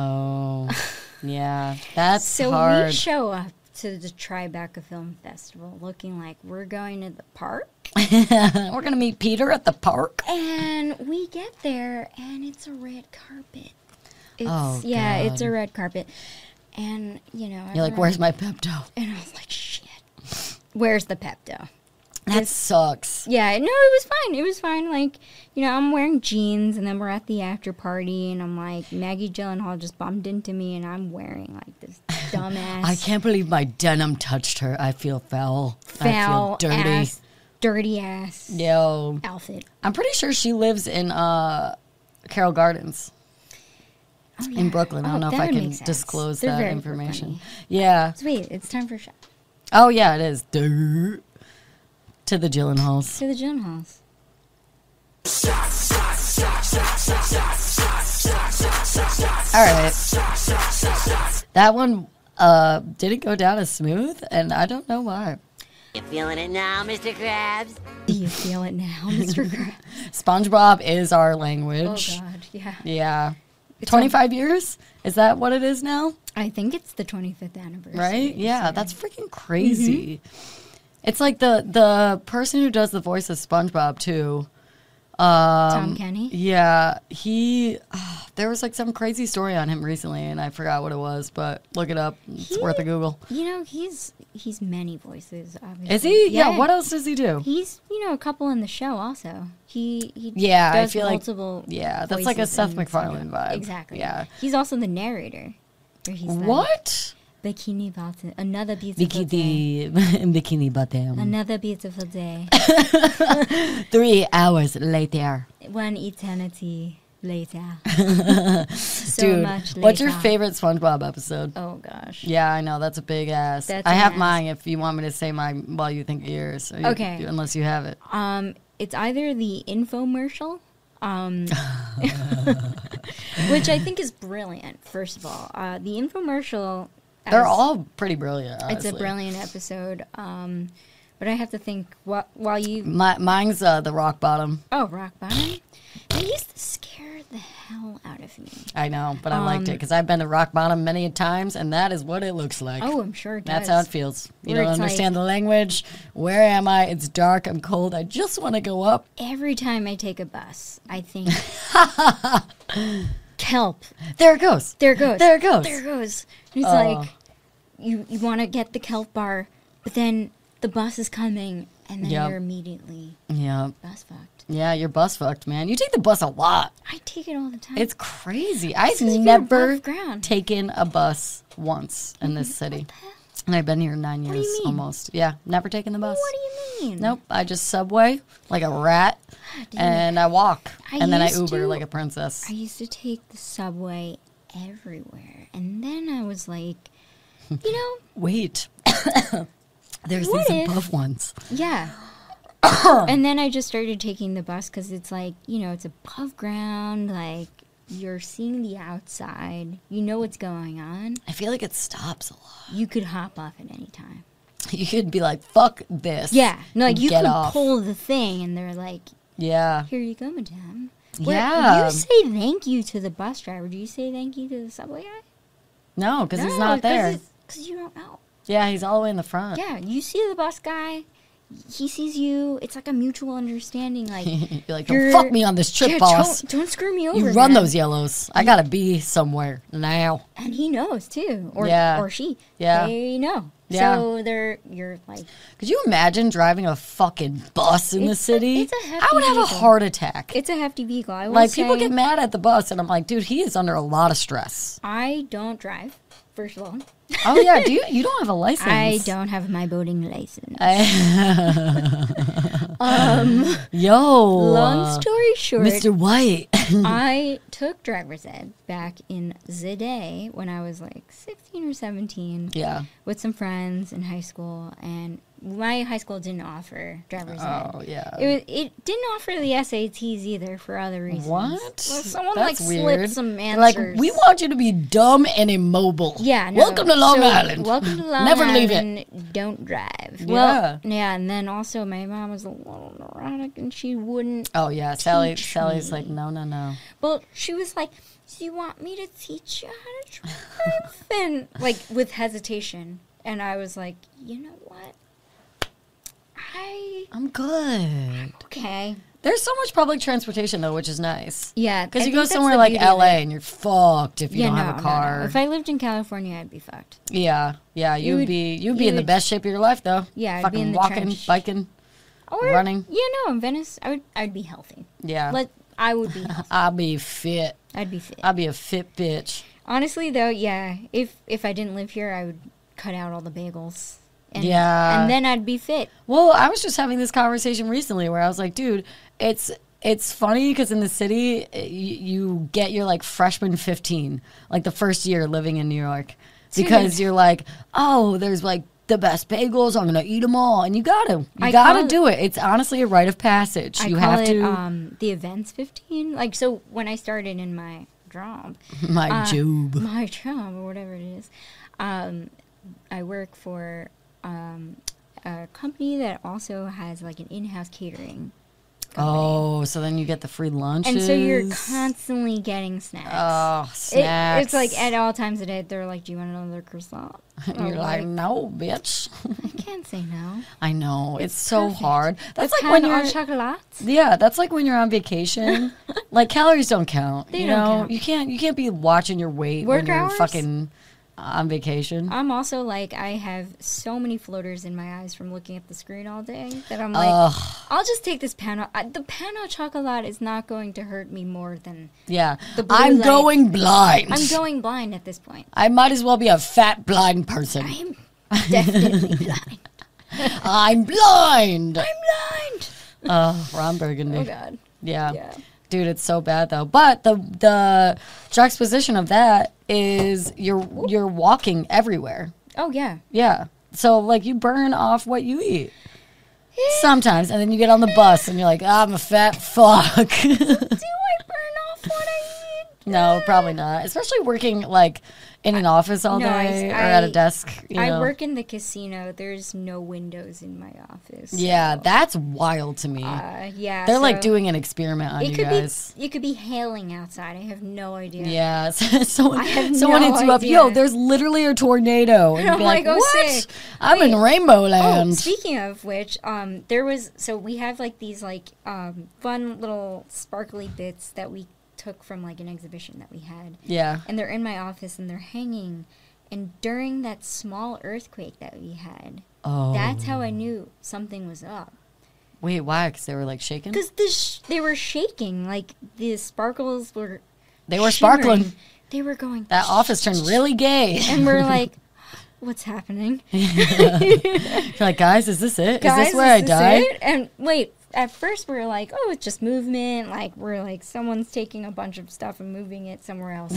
Oh, yeah, that's so hard. we show up to the Tribeca Film Festival looking like we're going to the park. We're gonna meet Peter at the park. And we get there, and it's a red carpet. It's, Oh, yeah, God. it's a red carpet. And, you know. You're like, everyone- where's my Pepto? And I was like, shit. Where's the Pepto? That sucks. Yeah, no, it was fine. It was fine. Like, you know, I'm wearing jeans, and then we're at the after party, and I'm like, Maggie Gyllenhaal just bumped into me, and I'm wearing, like, this dumbass. I can't believe my denim touched her. I feel foul. foul I feel dirty. ass, dirty ass Yo, outfit. I'm pretty sure she lives in Carroll Gardens Oh, in yeah. Brooklyn. I don't Oh, know if that I would can make sense. disclose They're that very information. Brooklyn-y. Yeah. Sweet, it's time for a shot. Oh yeah, it is. Durr. To the Gyllenhaals. To the Gyllenhaals. All right. That one didn't go down as smooth, and I don't know why. You feeling it now, Mr. Krabs? Do you feel it now, Mr. Krabs? SpongeBob is our Oh, language. God, yeah. Yeah. It's 25 years? Is that what it is now? I think it's the 25th anniversary. Right? Yeah, so- that's freaking crazy. It's like the person who does the voice of SpongeBob too. Tom Kenny. Yeah, there was like some crazy story on him recently, and I forgot what it was. But look it up; it's worth a Google. You know, he's many voices. Obviously. Is he? Yeah. What else does he do? He's a couple in the show also. He Yeah, I does feel like- multiple. yeah, that's like a voices Seth in MacFarlane SpongeBob. vibe. Exactly. Yeah. He's also the narrator. Where he's like, What? Bikini Bottom. Another beautiful day. Bikini bottom. Another beautiful day. 3 hours later. One eternity later. So Dude, much later. what's your favorite SpongeBob episode? Oh gosh. Yeah, I know. That's a big ass. That's I an have ass. mine if you want me to say mine while you think of yours. Or Okay. Unless you have it. It's either the infomercial, which I think is brilliant. First of all, the infomercial. They're as- all pretty brilliant, honestly. It's a brilliant episode. But I have to think while you. Mine's the rock bottom. Oh, rock bottom. They used to scare the hell out of me. I know, but I liked it because I've been to rock bottom many times, and that is what it looks like. Oh, I'm sure it does. That's how it feels. You Where don't it's understand the language. Where am I? It's dark. I'm cold. I just want to go up. Every time I take a bus, I think, kelp. There it goes. There it goes. There it goes. There it goes. And it's Oh. like, you want to get the kelp bar, but then the bus is coming, and then Yep. you're immediately Yeah. bus fucked. Yeah, you're bus fucked, man. You take the bus a lot. I take it all the time. It's crazy. I've 'cause you're never above ground. taken a bus once in this city. And I've been here 9 do years you mean? almost. Yeah, never taken the bus. What do you mean? Nope. I just subway like a rat Dude, and I walk. I And then I used Uber to- like a princess. I used to take the subway everywhere, and then I was like, you know, Wait. There's What these if- above ones. yeah. And then I just started taking the bus because it's like, it's above ground, like you're seeing the outside, you know what's going on. I feel like it stops a lot. You could hop off at any time. You could be like, fuck this. Yeah, no, like and you get could off. pull the thing, and they're like, Yeah. "Here you go, madame." Yeah. You say thank you to the bus driver. Do you say thank you to the subway guy? No, because he's No, not there. Because you don't know. Yeah, he's all the way in the front. Yeah, you see the bus guy. He sees you. It's like a mutual understanding. Like, You're like, you're- don't fuck me on this trip, yeah, boss. Don't screw me over. You run man. those yellows. I gotta be somewhere now. And he knows too, or Yeah. or she. Yeah. They know. Yeah. So you're like, Could you imagine driving a fucking bus in the It's a- city? it's a hefty I would have a vehicle. heart attack. it's a hefty vehicle. I will Like say, people get mad at the bus, and I'm like, dude, he is under a lot of stress. I don't drive. First of all, Oh yeah, do you? You don't have a license. I don't have my boating license. Yo, Long story short, Mr. White. I took driver's ed back in the day when I was like 16 or 17 yeah. with some friends in high school, and my high school didn't offer driver's ed. Oh yeah. It didn't offer the SATs either for other reasons. What? Well, someone That's like weird. slipped some answers. Like, we want you to be dumb and immobile. Yeah, no. Welcome to Long So, Island. Welcome to Long Never Island. leave it. Don't drive. Yeah. Well, yeah, and then also my mom was a little neurotic, and she wouldn't. Oh yeah, Teach Sally's me. like, no. Well, she was like, "Do you want me to teach you how to drive?" And like with hesitation, and I was like, "You know what? I'm good. Okay." There's so much public transportation though, which is nice. Yeah, Because I you think go that's somewhere the like beauty of LA it. and you're fucked if you Yeah, don't no, have a no, car. no. If I lived in California, I'd be fucked. Yeah, you'd would- be you in the would- best shape of your life though. Yeah, I'd be fucking in the walking, trench. biking. Or Running. Yeah, no, in Venice, I'd be healthy. Yeah, I would be healthy. I'll be fit. I'd be fit. I'll be a fit bitch. Honestly, though, yeah, if I didn't live here, I would cut out all the bagels. And, Yeah. and then I'd be fit. Well, I was just having this conversation recently where I was like, dude, it's funny because in the city you get your like freshman 15, like the first year living in New York, because Dude. you're like, oh, there's like the best bagels. I'm gonna eat them all, and you gotta I gotta call it- do it. It's honestly a rite of passage. I you call have it to the events 15. Like, so when I started in my job, my job. my job or whatever it is, I work for a company that also has like an in-house catering company. Oh, so then you get the free lunches. And so you're constantly getting snacks. Oh, snacks. It's like at all times of day, they're like, "Do you want another croissant?" And you're like, no, bitch. I can't say no. I know. It's so perfect. hard. That's The like when pan you're... au chocolat. Yeah, that's like when you're on vacation. Like, calories don't count. They you don't know? count. You can't be watching your weight Work when you're hours? fucking on vacation. I'm also like, I have so many floaters in my eyes from looking at the screen all day that I'm like, Ugh. I'll just take this the pan au chocolat is not going to hurt me more than Yeah. The blue I'm light. going blind. I'm going blind at this point. I might as well be a fat blind person. I am definitely blind. I'm blind. I'm blind. Oh, Ron Burgundy. Oh God. Yeah. Yeah. Dude, it's so bad though. But the juxtaposition of that is you're walking everywhere. Oh yeah. Yeah. So like you burn off what you eat. Sometimes, and then you get on the bus and you're like, I'm a fat fuck. Do I burn off what I eat? No, probably not. Especially working like in an office all No, day or at a desk. You I know? work in the casino. There's no windows in my office. Yeah, so, that's wild to me. yeah. They're like so doing an experiment on it you could guys. be. You could be hailing outside. I have no idea. Yeah, someone I have someone no hits you up. idea. Yo, there's literally a tornado. And I'm you'd be like, like, oh, what? sick. I'm in Wait. Rainbow Oh, Land. speaking of which, there was we have like these like fun little sparkly bits that we took from like an exhibition that we had, Yeah. and they're in my office and they're hanging. And during that small earthquake that we had, Oh. that's how I knew something was up. Wait, why? Because they were like shaking? Because they were shaking, like the sparkles were. They were shimmering. sparkling. They were going. That office turned really gay. And we're like, what's happening? You're like, guys, is this it? Guys, is this where I this die? it? And wait, at first we were like, oh, it's just movement. Like, we're like, someone's taking a bunch of stuff and moving it somewhere else.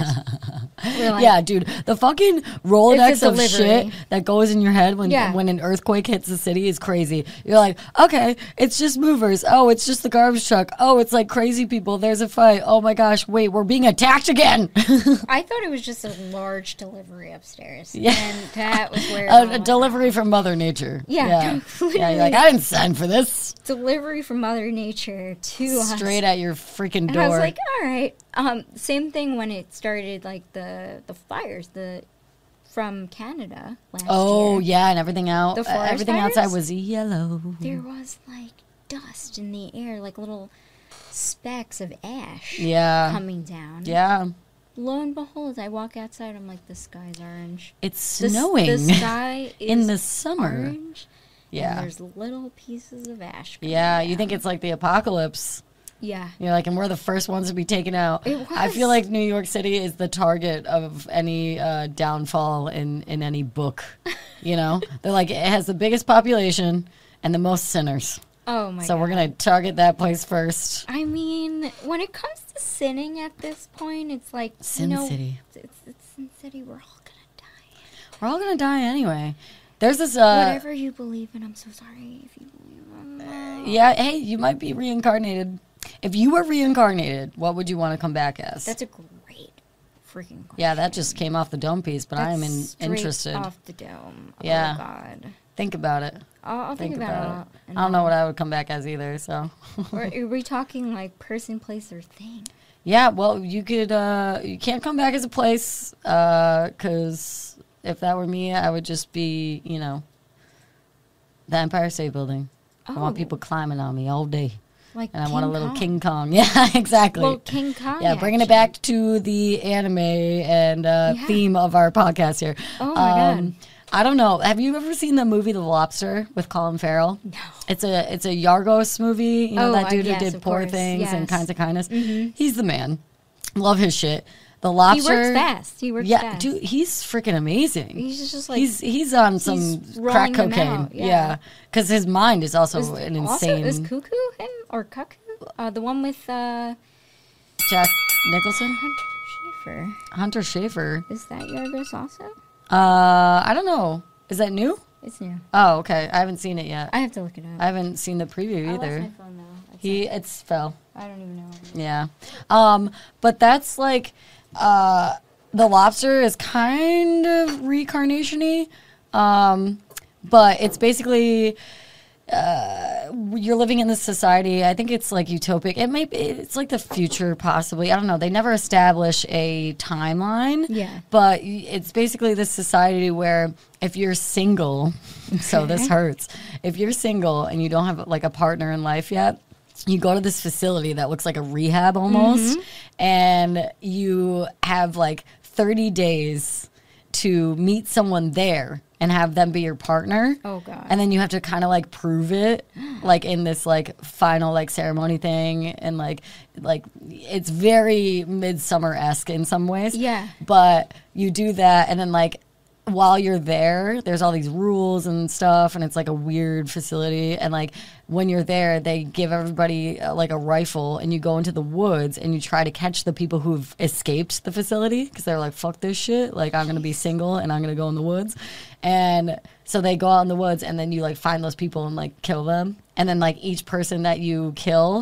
We're like, Yeah, dude. The fucking Rolodex It's a of delivery. shit that goes in your head when Yeah. when an earthquake hits the city is crazy. You're like, okay, it's just movers. Oh, it's just the garbage truck. Oh, it's like crazy people. There's a fight. Oh my gosh, wait, we're being attacked again. I thought it was just a large delivery upstairs. Yeah. And that was where it all a went delivery from Mother Nature. Yeah, Yeah, completely. you're like, I didn't sign for this. delivery from Mother Nature to us. Straight at your freaking And door. I was like, all right. Same thing when it started, like the fires, from Canada last oh year. yeah, and everything out. The forest Everything fires? outside was yellow. There was like dust in the air, like little specks of ash Yeah, coming down. yeah. Lo and behold, I walk outside. I'm like, the sky's orange. It's The s- snowing The sky is in the summer. orange. Yeah. And there's little pieces of ash. coming Yeah, you down. think it's like the apocalypse. Yeah. You're like, and we're the first ones to be taken out. It I feel was. like New York City is the target of any downfall in any book. You know, they're like, it has the biggest population and the most sinners. Oh my So god. we're gonna target that place first. I mean, when it comes to sinning at this point, it's like Sin City. It's Sin City. We're all gonna die. We're all gonna die anyway. There's this. Whatever you believe in, I'm so sorry if you believe in. Yeah. Hey, you might be reincarnated. If you were reincarnated, what would you want to come back as? That's a great freaking question. Yeah, that just came off the dome piece, but I am That's straight interested. off the dome. Yeah. Oh god. Think about it. I'll think about it. I don't know what I would come back as either. So, Are we talking like person, place, or thing? yeah. Well, you could. You can't come back as a place, because if that were me, I would just be, the Empire State Building. I want Oh. people climbing on me all day, Like and I want a little Kong. King Kong. Yeah, exactly. Well, King Kong. Yeah, bringing it actually. back to the anime and theme of our podcast here. Oh my God. I don't know. Have you ever seen the movie The Lobster with Colin Farrell? No. It's a Yargos movie. You know Oh, that dude yes, who did of Poor course. Things and Yes. Kinds of Kindness. He's the man. Love his shit. The Lobster. He works fast. He works Yeah, fast. dude, he's freaking amazing. He's just like he's on some he's crack rolling them cocaine. out, Yeah, yeah. because his mind is also is, an also, insane. is Cuckoo him or Cuckoo? The one with Jack Nicholson, Schaefer. Hunter Schafer. Is that Yorgos also? I don't know. Is that new? It's new. Oh, okay. I haven't seen it yet. I have to look it up. I haven't seen the preview I lost either. my phone though. It's fell. I don't even know. What it is. Yeah. But that's like the Lobster is kind of reincarnation-y. But it's basically you're living in this society. I think it's like utopic. It's like the future, possibly. I don't know. They never establish a timeline. Yeah. But it's basically this society where if you're single, so this hurts. If you're single and you don't have like a partner in life yet, you go to this facility that looks like a rehab almost, and you have like 30 days to meet someone there and have them be your partner. Oh, God. And then you have to kind of like prove it, like in this like final like ceremony thing, and like it's very Midsummer-esque in some ways. Yeah. But you do that, and then like while you're there, there's all these rules and stuff, and it's like a weird facility. And like when you're there, they give everybody like a rifle, and you go into the woods and you try to catch the people who've escaped the facility because they're like, fuck this shit. Like, I'm going to be single and I'm going to go in the woods. And so they go out in the woods, and then you like find those people and like kill them. And then like each person that you kill,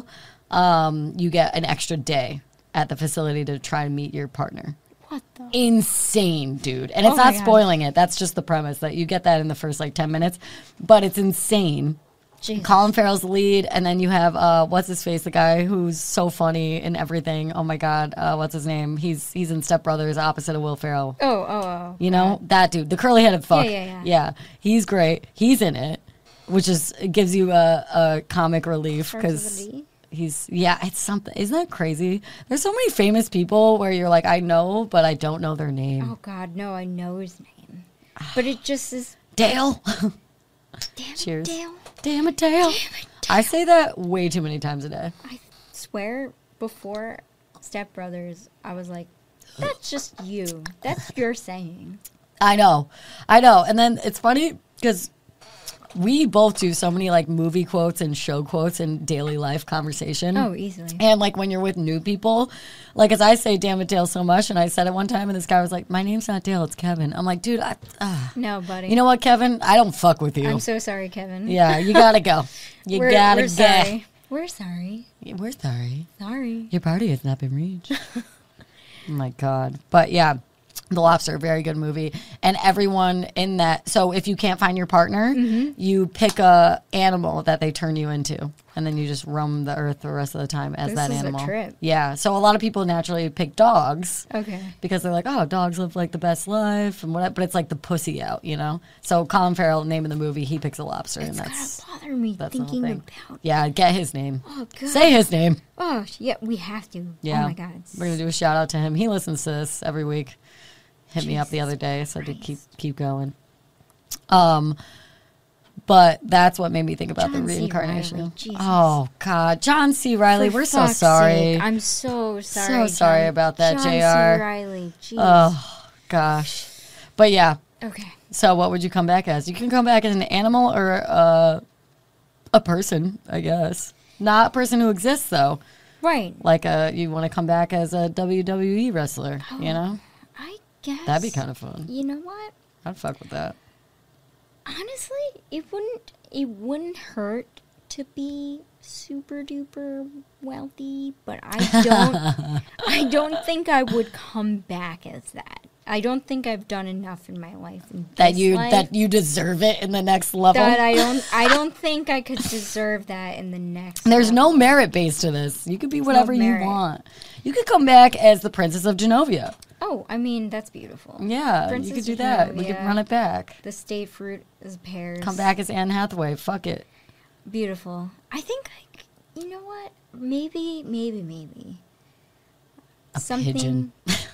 you get an extra day at the facility to try and meet your partner. What the? Insane, dude. And it's Oh my not God. spoiling it. That's just the premise that you get that in the first like 10 minutes. But it's insane. Jesus. Colin Farrell's the lead, and then you have what's his face, the guy who's so funny in everything. Oh my God, what's his name? He's in Step Brothers, opposite of Will Ferrell. Oh. You know that dude, the curly headed fuck. Yeah. He's great. He's in it, which is it gives you a comic relief because it's something. Isn't that crazy? There's so many famous people where you're like, I know, but I don't know their name. Oh, God, no, I know his name. But it just is... Dale. Damn Cheers. it, Dale. Damn it, Dale. I say that way too many times a day. I swear, before Step Brothers, I was like, that's just you. That's your saying. I know. And then it's funny because we both do so many like movie quotes and show quotes in daily life conversation. Oh, easily. And like when you're with new people, like as I say damn it Dale so much, and I said it one time and this guy was like, my name's not Dale, it's Kevin. I'm like, dude, No, buddy. you know what, Kevin? I don't fuck with you. I'm so sorry, Kevin. Yeah, you gotta go. We're sorry. We're sorry. We're sorry. Sorry. Your party has not been reached. Oh my God. But yeah, The Lobster, very good movie. And everyone in that, so if you can't find your partner, you pick a animal that they turn you into. And then you just roam the earth the rest of the time as This that is a animal. trip. Yeah. So a lot of people naturally pick dogs. Okay. Because they're like, oh, dogs live like the best life and whatever. But it's like the pussy out, you know? So Colin Farrell, name of the movie, he picks a lobster. It's and gonna that's bother me the whole thinking thing. about... Yeah, get his name. Oh, God. Say his name. Oh, yeah, we have to. Yeah. Oh, my God. We're going to do a shout out to him. He listens to this every week. Hit me up the other day, so to keep going. But that's what made me think about the John C. reincarnation. Reilly, Jesus. Oh God, John C. Reilly, For we're so fuck's sorry. sake, I'm so sorry. So sorry John- about that, John JR. C. Reilly. Jeez. Oh gosh, but yeah. Okay. So what would you come back as? You can come back as an animal or a person, I guess. Not a person who exists though. Right. Like you want to come back as a WWE wrestler, you know? I guess. That'd be kind of fun. You know what? I'd fuck with that. Honestly, it wouldn't hurt to be super duper wealthy, but I don't think I would come back as that. I don't think I've done enough in my life in That this you life that you deserve it in the next level. that I don't think I could deserve that in the next There's no level. merit base to this. You could be whatever you merit. want. You could come back as the Princess of Genovia. Oh, I mean, that's beautiful. Yeah, Princess you could do of that. We could Genovia. run it back. The state fruit is pears. Come back as Anne Hathaway. Fuck it. Beautiful. I think you know what? Maybe. A something. pigeon.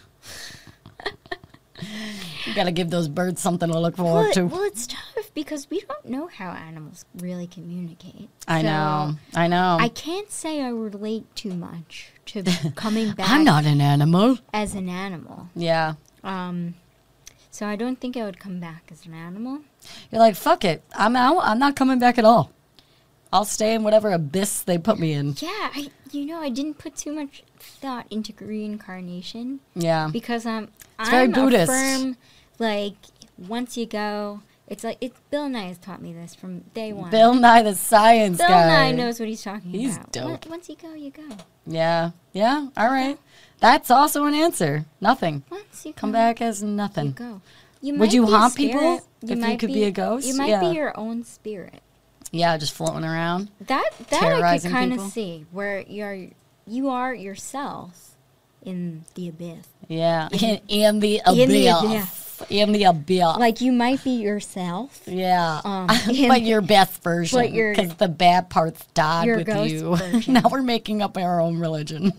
You gotta give those birds something to look forward to. Well, it's tough because we don't know how animals really communicate. I So know. I can't say I relate too much to coming back I'm not an animal. as an animal. Yeah. So I don't think I would come back as an animal. You're like, fuck it. I'm out. I'm not coming back at all. I'll stay in whatever abyss they put me in. Yeah, I didn't put too much thought into reincarnation Yeah. because I'm very Buddhist. a firm, like, once you go, it's like, Bill Nye has taught me this from day one. Bill Nye the Science Bill Guy. Nye knows what he's talking He's about. dope. Once you go, you go. Yeah. Yeah. All right. That's also an answer. Nothing. Once you Come go, back as you nothing. go. Would you be a haunt spirit. people if you could be a ghost? You might Yeah. be your own spirit. Yeah, just floating around. That I could Terrorizing kind of people. see where you are yourself in the abyss. Yeah, in the In the abyss. In the abyss. Like you might be yourself. Yeah, in- but your best version, But your- because the bad parts died your with ghost you. version. Now we're making up our own religion.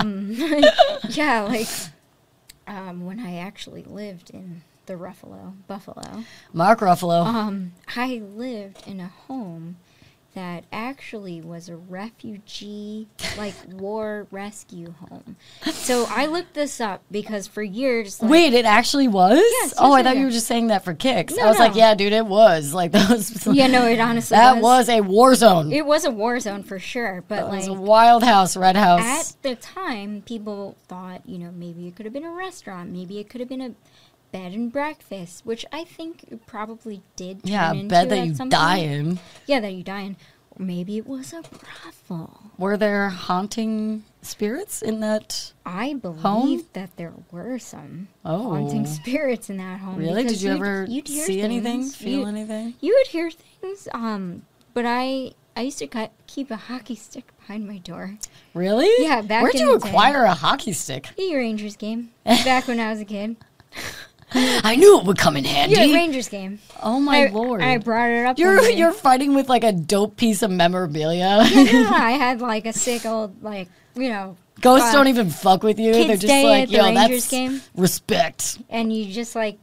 Yeah, like when I actually lived in the Buffalo, Mark Ruffalo. I lived in a home that actually was a refugee, like war rescue home. So I looked this up because for years, like, Wait, it actually was? Yes, Oh, I yes, thought you yeah. were just saying that for kicks. No, I was like, no. yeah, dude, it was. Like, that was. yeah, no, it honestly That was a war zone. It was a war zone for sure, but It was like a wild house, red house. at the time, people thought, maybe it could have been a restaurant, maybe it could have been a bed and breakfast, which I think it probably did. Yeah, turn a into bed that at you some die point. in. Yeah, that you die in. Or maybe it was a brothel. Were there haunting spirits in that? I believe Home? that there were some Oh. haunting spirits in that home. Really? because Did you ever you'd hear see anything? things. Feel anything? You would hear things. But I used to keep a hockey stick behind my door. Really? Yeah, back Where'd in you the day. acquire a hockey stick? The Rangers game. Back when I was a kid. I knew it would come in handy. Yeah, Rangers game. Oh my I, lord! I brought it up. You're one day. you're fighting with like a dope piece of memorabilia. Yeah, I had like a sick old Ghosts uh, don't even fuck with you. Kids' They're just Day like, at the yo, Rangers that's game. respect. and you just had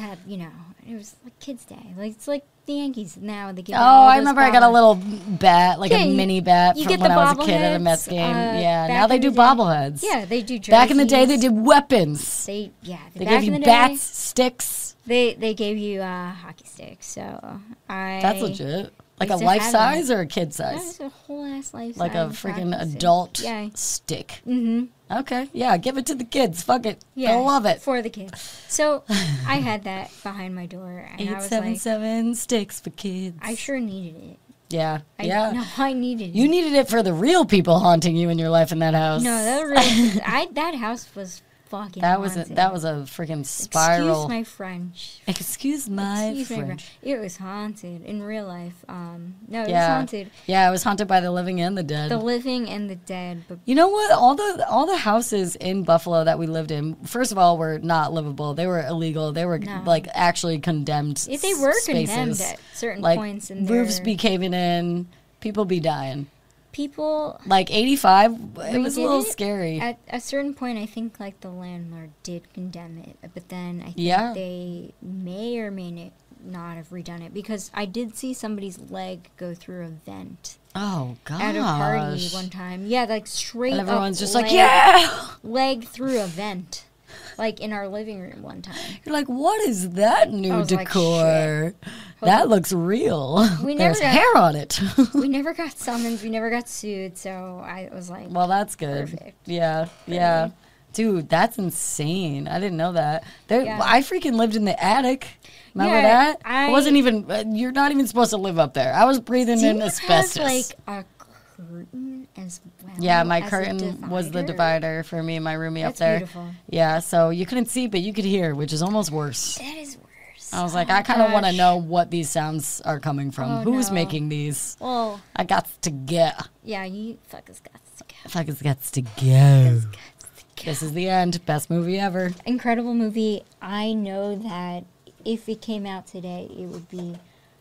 it was like Kids' Day. Like it's like the Yankees now. They give Oh, out all I those remember I got a bobbleheads. little bat, like Yeah, a you- mini bat you from get when the I was a kid at a bobbleheads, Mets game. Yeah, back now they in do the day. bobbleheads. Yeah, they do. Back in the day, they jerseys. did weapons. They They back gave in you the day, bats, sticks. They gave you hockey sticks. So That's legit. Like a used to life have size that. or a kid That size? was a whole ass life. Like a size freaking hockey stick. adult Yeah. stick. Mm-hmm. Okay, yeah, give it to the kids. Fuck it. Yeah, I love it. for the kids. So I had that behind my door, and I was like, 877 sticks for kids. I sure needed it. Yeah, No, I needed You it. needed it for the real people haunting you in your life in that house. No, that was that house was fucking. that was haunted. that was a freaking spiral. Excuse my French. Excuse my Excuse my French. It was haunted in real life. No, it was Yeah. haunted. Yeah, I was haunted by the living and the dead. The living and the dead. But You know what? All the houses in Buffalo that we lived in, first of all, were not livable. They were illegal. They were No. like actually condemned. if they were spaces. condemned at certain Like points in roofs their be caving in, people be dying. people. Like 85, it was a redid little it. scary. At a certain point, I think like the landlord did condemn it, but then I think Yeah. they may or may not have redone it because I did see somebody's leg go through a vent Oh gosh! at a party one time. Yeah, like straight And everyone's up just leg, like, yeah. leg through a vent, like in our living room one time. You're like, what is that new I was like, decor? That looks real. We There's never got- hair on it. We never got summons. We never got sued. So I was like, Well, that's good. Perfect. Yeah, yeah. Dude, that's insane. I didn't know that. Yeah. I freaking lived in the attic. Remember Yeah, that? I- It wasn't even. You're not even supposed to live up there. I was breathing do in you asbestos. have like a curtain as well? yeah, my as a curtain was the divider for me and my roomie up That's there. beautiful. Yeah, so you couldn't see, but you could hear, which is almost worse. That is worse. I was like, I kind of want to gosh. know what these sounds are coming from. Oh, Who's no. making these? Well, I got to get. yeah, you fuckers got to go. If I got to go. This is the end. Best movie ever. Incredible movie. I know that if it came out today, it would be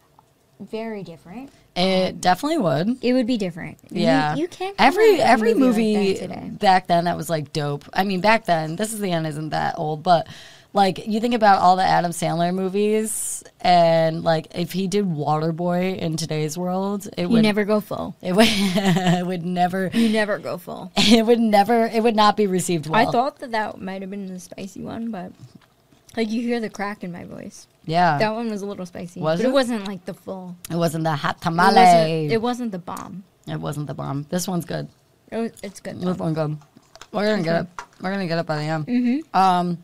very different. It definitely would. It would be different. Yeah. You can't come every out with a movie like that today. back then that was like dope. I mean, back then, This Is the End isn't that old, but like you think about all the Adam Sandler movies and like if he did Waterboy in today's world, it You would never go full. it would it would never You never go full. it would not be received well. I thought that might have been the spicy one, but like you hear the crack in my voice. yeah. That one was a little spicy, Was but it? it wasn't like the full. It wasn't the hot It tamale. wasn't, it wasn't the bomb. It wasn't the bomb. This one's good. It's good. This Though. one's good. We're gonna get it. We're gonna get it by the end. Mm-hmm.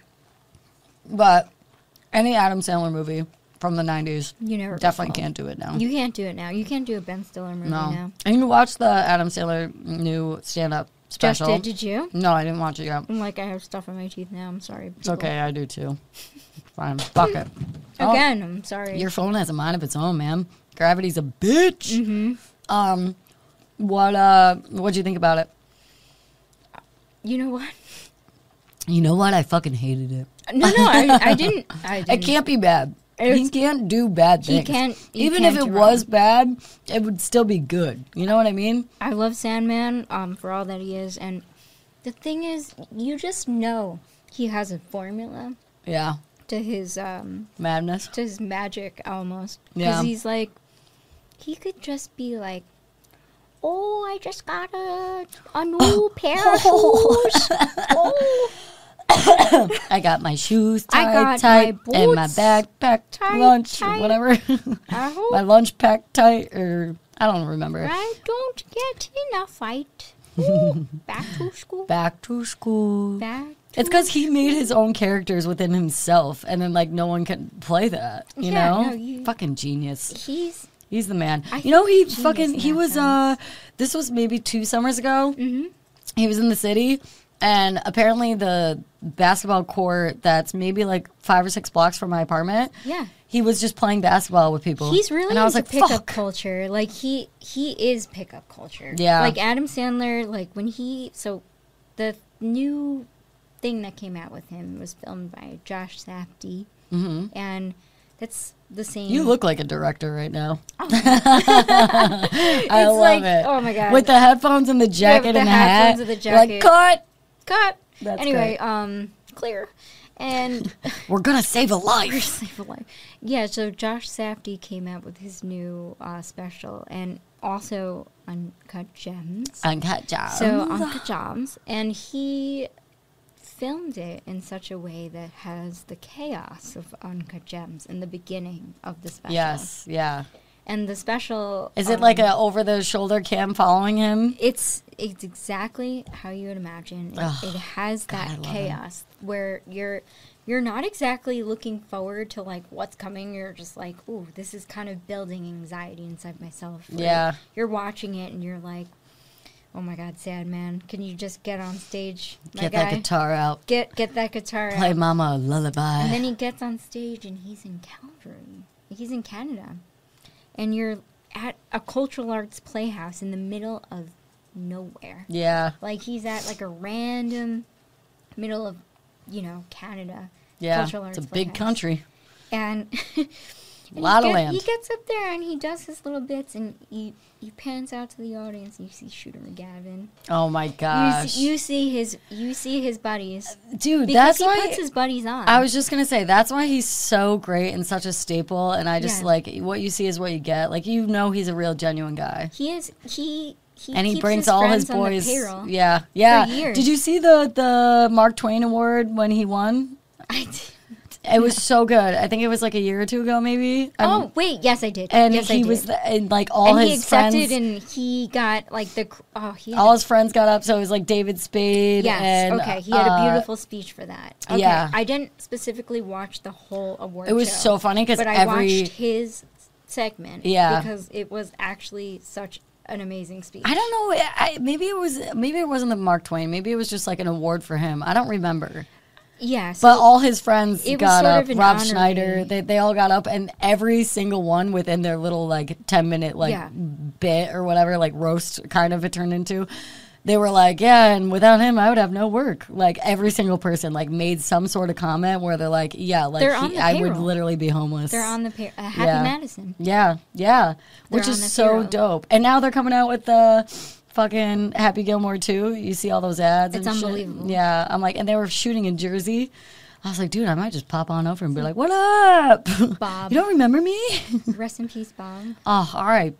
But any Adam Sandler movie from the 90s, You never go definitely full. can't do it now. You can't do it now. You can't do a Ben Stiller movie no. now. And you watch the Adam Sandler new stand-up Just special. did you? No, I didn't watch it yet. I'm like, I have stuff in my teeth now. I'm sorry. It's okay, I do too. Fine. Fuck it. Oh, Again, I'm sorry. your phone has a mind of its own, man. Gravity's a bitch. Mm-hmm. What'd you think about it? You know what? You know what? I fucking hated it. No, I didn't. It can't be bad. He It's- can't do bad He things. can't. you Even can't if it do was wrong. bad, it would still be good. You know what I mean? I love Sandman for all that he is, and the thing is, you just know he has a formula Yeah. to his Madness. magic almost. Yeah. Because he's like, he could just be like, oh, I just got a new pair of shoes. Oh, I got my shoes I tied, got my and my boots backpack tight, lunch tight. or whatever. I hope My lunch pack tight, or I don't remember. I don't get in a fight. Ooh, back to school. Back to school. Back. It's because he made his own characters within himself, and then like no one can play that. You Yeah, know, no, you- fucking genius. He's the man. I You know, he think fucking genius he in was that this was maybe 2 summers ago. Mm-hmm. He was in the city, and apparently the basketball court that's maybe like 5 or 6 blocks from my apartment. Yeah. He was just playing basketball with people. He's really and I was into like, pickup fuck. culture. Like he is pickup culture. Yeah. Like Adam Sandler, like when the new thing that came out with him was filmed by Josh Safdie. Mm-hmm. And that's the same. You look like a director right now. Oh. I love like, it. oh my God. With the headphones and the jacket with the and the hat. headphones and the You're like, jacket. cut. Cut. That's Anyway, great. clear. And We're gonna save a life. Save a life. Yeah, so Josh Safdie came out with his new special and also Uncut Gems. Uncut job. So Uncut Gems, and he filmed it in such a way that has the chaos of Uncut Gems in the beginning of the special. Yes, yeah. And the special Is it like a over the shoulder cam following him? It's exactly how you would imagine. It has I that love chaos where you're not exactly looking forward to like what's coming. You're just like, ooh, this is kind of building anxiety inside myself. where Yeah. You're watching it and you're like, oh my God, sad man. Can you just get on stage, my Get guy? that guitar out. Get that guitar Play out. mama a lullaby. And then he gets on stage and he's in Calgary. He's in Canada. And you're at a cultural arts playhouse in the middle of nowhere. yeah, Like he's at like a random middle of, Canada. yeah. Cultural It's a arts big playhouse. country. And, A lot of land. He gets up there and he does his little bits and he pans out to the audience and you see Shooter McGavin. Oh my gosh. You see his buddies. Dude, Because that's he why puts his buddies on. I was just gonna say that's why he's so great and such a staple. And I just Yeah. like what you see is what you get. Like he's a real genuine guy. He is he And he keeps brings all his friends on the boys. payroll. Yeah, yeah. years. Did you see the Mark Twain Award when he won? I did. It was so good. I think it was like a year or 2 ago, maybe. Oh wait, yes I did. and yes, I he did. was and like all and his he accepted, friends. and he got like he had all his friends got up, so it was like David Spade. yes, and, okay. He had a beautiful speech for that. Okay. yeah. I didn't specifically watch the whole award. It was show, so funny 'cause but I every- watched his segment. Yeah. because it was actually such an amazing speech. I don't know. Maybe it wasn't the Mark Twain. Maybe it was just like an award for him. I don't remember. Yeah, so But all his friends it was got sort up. of an Rob honorary- Schneider, they all got up, and every single one within their little like 10-minute like Yeah. bit or whatever, like roast kind of it turned into. They were like, yeah, and without him, I would have no work. Like every single person like made some sort of comment where they're like, yeah, like They're on the I would payroll. literally be homeless. they're on the Happy Yeah. Madison. Yeah, yeah, which on is the so payroll. dope. And now they're coming out with the fucking Happy Gilmore too. You see all those ads. It's and shit. unbelievable. Yeah, I'm like, and they were shooting in Jersey. I was like, dude, I might just pop on over and be like, what up? Bob. You don't remember me? Rest in peace, Bob. Oh,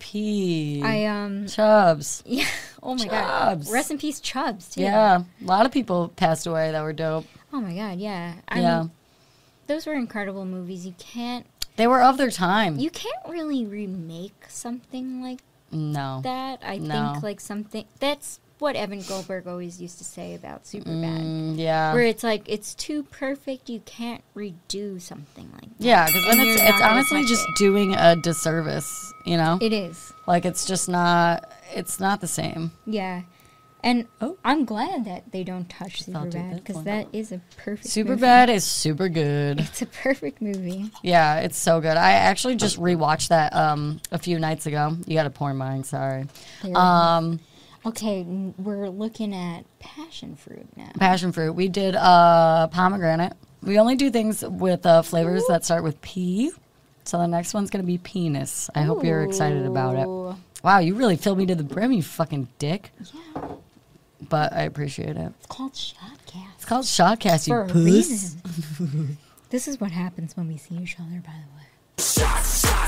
R.I.P. I Chubbs. yeah. Oh my Chubbs. God. Rest in peace, Chubbs too. Yeah, a lot of people passed away that were dope. Oh my God. Yeah. I Yeah. mean, those were incredible movies. You can't They were of their time. really remake something like No. that. I No. think like something that's what Evan Goldberg always used to say about Superbad. Yeah. Where it's like it's too perfect, you can't redo something like that. Yeah, because then And it's you're not gonna honestly touch just it. doing a disservice, you know? It is. Like it's just not, it's not the same. Yeah. And Oh. I'm glad that they don't touch I'll do Superbad this because one. that is a perfect movie. Superbad is super good. It's a perfect movie. Yeah, it's so good. I actually just rewatched that a few nights ago. You got a porn mind, sorry. There. Okay, we're looking at passion fruit now. Passion fruit. We did pomegranate. We only do things with flavors that start with P. So the next one's going to be penis. I hope you're excited about it. Ooh. Wow, you really filled me to the brim, you fucking dick. Yeah, But I appreciate it. it's called Shotcast. It's called Shotcast, you For a puss. reason. This is what happens when we see each other, by the way.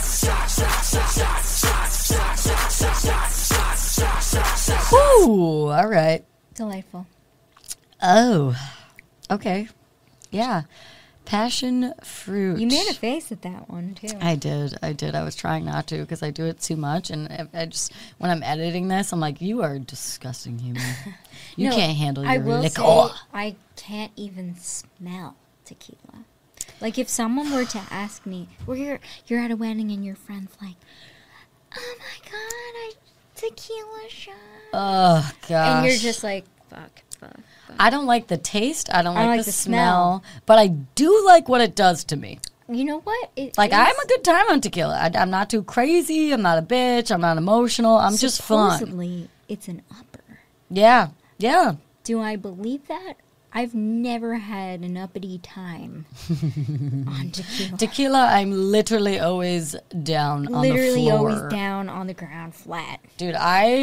Ooh, all right. Delightful. Oh, okay. Yeah. Passion fruit. You made a face at that one, too. I did. I was trying not to because I do it too much. And I just, when I'm editing this, I'm like, you are a disgusting human. You No, can't handle I your will liquor. say, I can't even smell tequila. Like, if someone were to ask me, well, you're at a wedding and your friend's like, oh my God, tequila shot. Oh, gosh. And you're just like, fuck. I don't like the taste. I don't I like like the the smell. But I do like what it does to me. You know what? Like, I'm a good time on tequila. I'm not too crazy. I'm not a bitch. I'm not emotional. I'm just fun. Supposedly, it's an upper. Yeah. Yeah. Do I believe that? I've never had an uppity time on tequila. Tequila, I'm literally always down on the Literally floor. always down on the ground flat. Dude,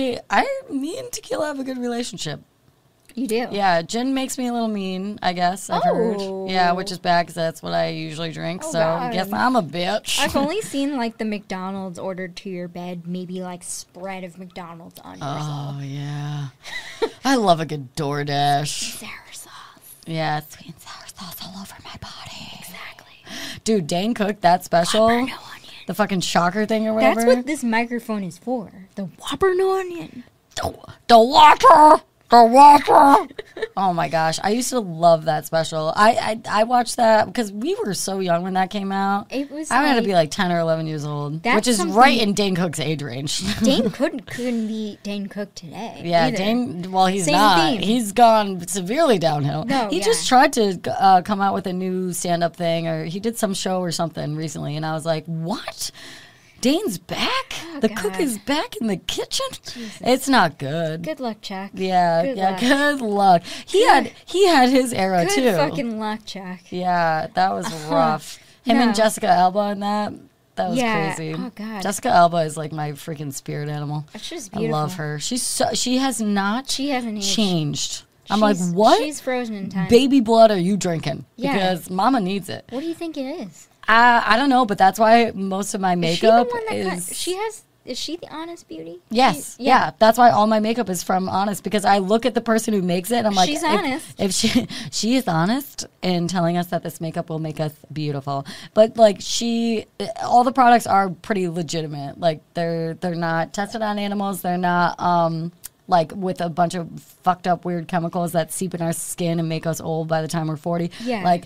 me and tequila have a good relationship. You do? Yeah, gin makes me a little mean, I guess. I've Oh. heard. Yeah, which is bad because that's what I usually drink. Oh, so I God. guess I'm a bitch. I've only seen like the McDonald's ordered to your bed, maybe like spread of McDonald's on yourself. Oh, yeah. I love a good DoorDash. Sour sauce. Yeah, sweet and sour sauce all over my body. Exactly. Dude, Dane cooked that special. No onion. The fucking shocker thing or whatever. That's what this microphone is for. The Whopper no onion. The water. The water. Oh my gosh, I used to love that special. I watched that because we were so young when that came out. It was I had to like- be like 10 or 11 years old, That's which is something- right in Dane Cook's age range. Dane couldn't be Dane Cook today. Yeah, either. Dane. Well, he's Same not. theme. He's gone severely downhill. No, he yeah. just tried to come out with a new stand-up thing, or he did some show or something recently, and I was like, "What? Dane's back? The cook God. is back in the kitchen? It's not good." Good luck, Chuck. Yeah, Good yeah. luck. Good luck. He had his era Good too. fucking luck, Chuck. Yeah, that was rough. Him No. and Jessica Alba in that was Yeah. crazy. Oh, God. Jessica Alba is like my freaking spirit animal. She's I beautiful. love her. She has not She hasn't aged. changed. I'm like, She's- what She's frozen in time. baby blood are you drinking? Yeah. Because mama needs it. What do you think it is? I don't know, but that's why most of my Is makeup she the one that is. Is she the Honest Beauty? Yes, yeah. That's why all my makeup is from Honest, because I look at the person who makes it and I'm like, She's if- honest. If she is honest in telling us that this makeup will make us beautiful, but like all the products are pretty legitimate. Like they're not tested on animals. They're not like with a bunch of fucked up weird chemicals that seep in our skin and make us old by the time we're 40. Yeah. Like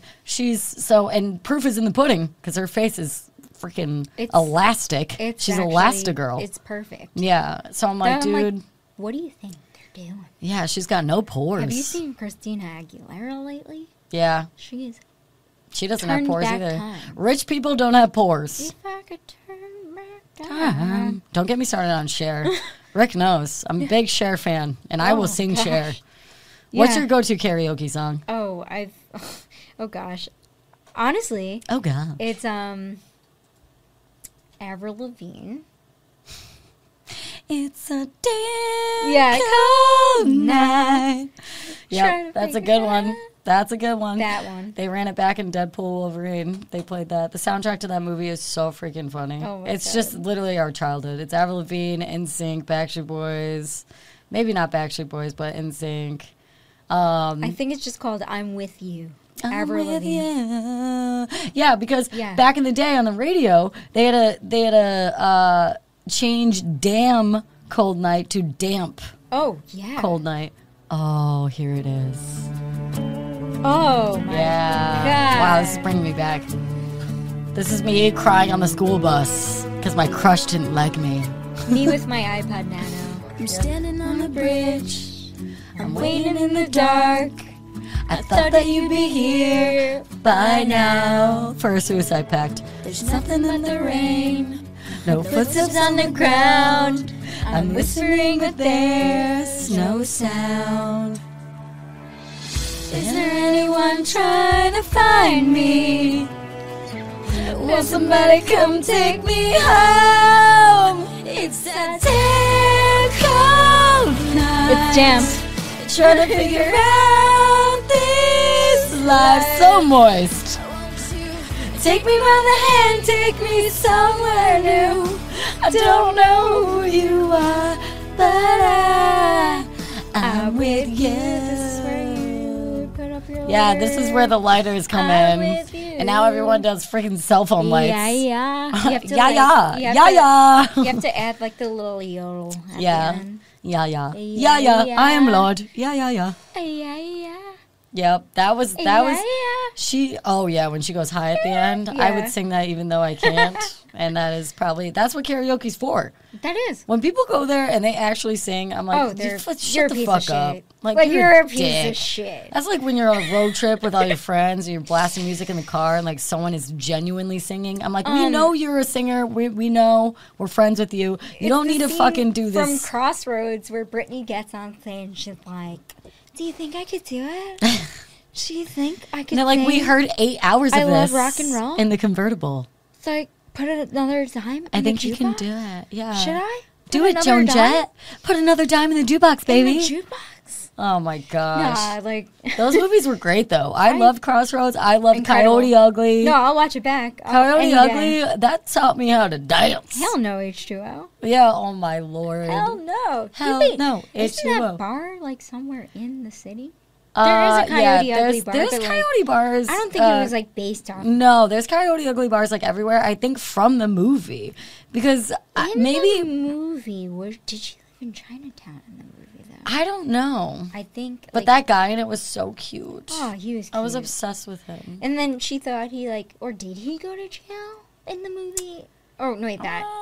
and proof is in the pudding because her face is freaking It's- elastic. It's She's actually- Elastigirl. It's perfect. Yeah. So I'm like, Then I'm dude. like, what do you think they're doing? Yeah, she's got no pores. Have you seen Christina Aguilera lately? Yeah, She's. she doesn't have Turned pores back either. time. Rich people don't have pores. If I could turn back time. Don't get me started on Cher. Rick knows. I'm a big Cher fan, and I will Oh, sing gosh. Cher. What's Yeah. your go-to karaoke song? Oh, oh gosh. Honestly, Oh, God. it's Avril Lavigne. It's a damn Yeah, cold night. Trying Yeah, to that's a figure good it one. out. That's a good one. That one. They ran it back in Deadpool Wolverine. They played that. The soundtrack to that movie is so freaking funny. Oh my it's God. just literally our childhood. It's Avril Lavigne, NSYNC, Backstreet Boys. Maybe not Backstreet Boys, but NSYNC. I think it's just called "I'm With You." Avril with Lavigne. you. Yeah, because Yeah. back in the day on the radio, they had a change damn cold night to damp Oh yeah. cold night. Oh, here it is. Oh my Yeah. God. Wow, this is bringing me back. This is me crying on the school bus because my crush didn't like me. Me with my iPod Nano. I'm standing on the bridge, I'm waiting in the dark. I thought that you'd be here by now. For a suicide pact. There's nothing but the rain. No footsteps on the ground. I'm whispering, but there's no sound. Is there anyone trying to find me? Will somebody come take me home? It's a cold night. It's damp. Trying to figure out this life. So moist. Take me by the hand, take me somewhere new. I don't know who you are, but I'm with you. Yeah, this is where the lighters come in. And now everyone does freaking cell phone lights. Yeah. You have to, Yeah. You have to add like the little yodel at the end. Yeah. Yeah. I am Lord. Yeah. Yeah. Yep, that was she. Oh yeah, when she goes high at the end, I would sing that even though I can't. And that's what karaoke's for. That is. When people go there and they actually sing, I'm like, shut the fuck up. Like you're a piece of shit. That's like when you're on a road trip with all your friends and you're blasting music in the car and like someone is genuinely singing. I'm like, we know you're a singer. We know we're friends with you. You don't need to fucking do this. From Crossroads where Brittany gets on stage and she's like, do you think I could do it? Do you think I could? And they're like, we heard 8 hours of I this. love rock and roll in the convertible. So I put another dime. I think you can do it. Yeah. Should I? Do it, Joan Jett. Put another dime in the jukebox, baby. In the jukebox. Oh my gosh. Nah, like those movies were great though. I loved Crossroads. I loved Incredible. Coyote Ugly. No, I'll watch it back. Coyote Ugly, that taught me how to dance. Hell no, H2O. Yeah, oh my lord. Hell no. Hell no, Isn't H2O. that bar like somewhere in the city? There is a Coyote Ugly bar. There's but, like, Coyote bars. I don't think it was like based on. No, there's Coyote Ugly bars like everywhere. I think from the movie because maybe the movie. Did she live in Chinatown in the movie though? I don't know. I think. But that guy in it was so cute. Oh, he was cute. I was obsessed with him. And then she thought or did he go to jail in the movie? Oh no, wait,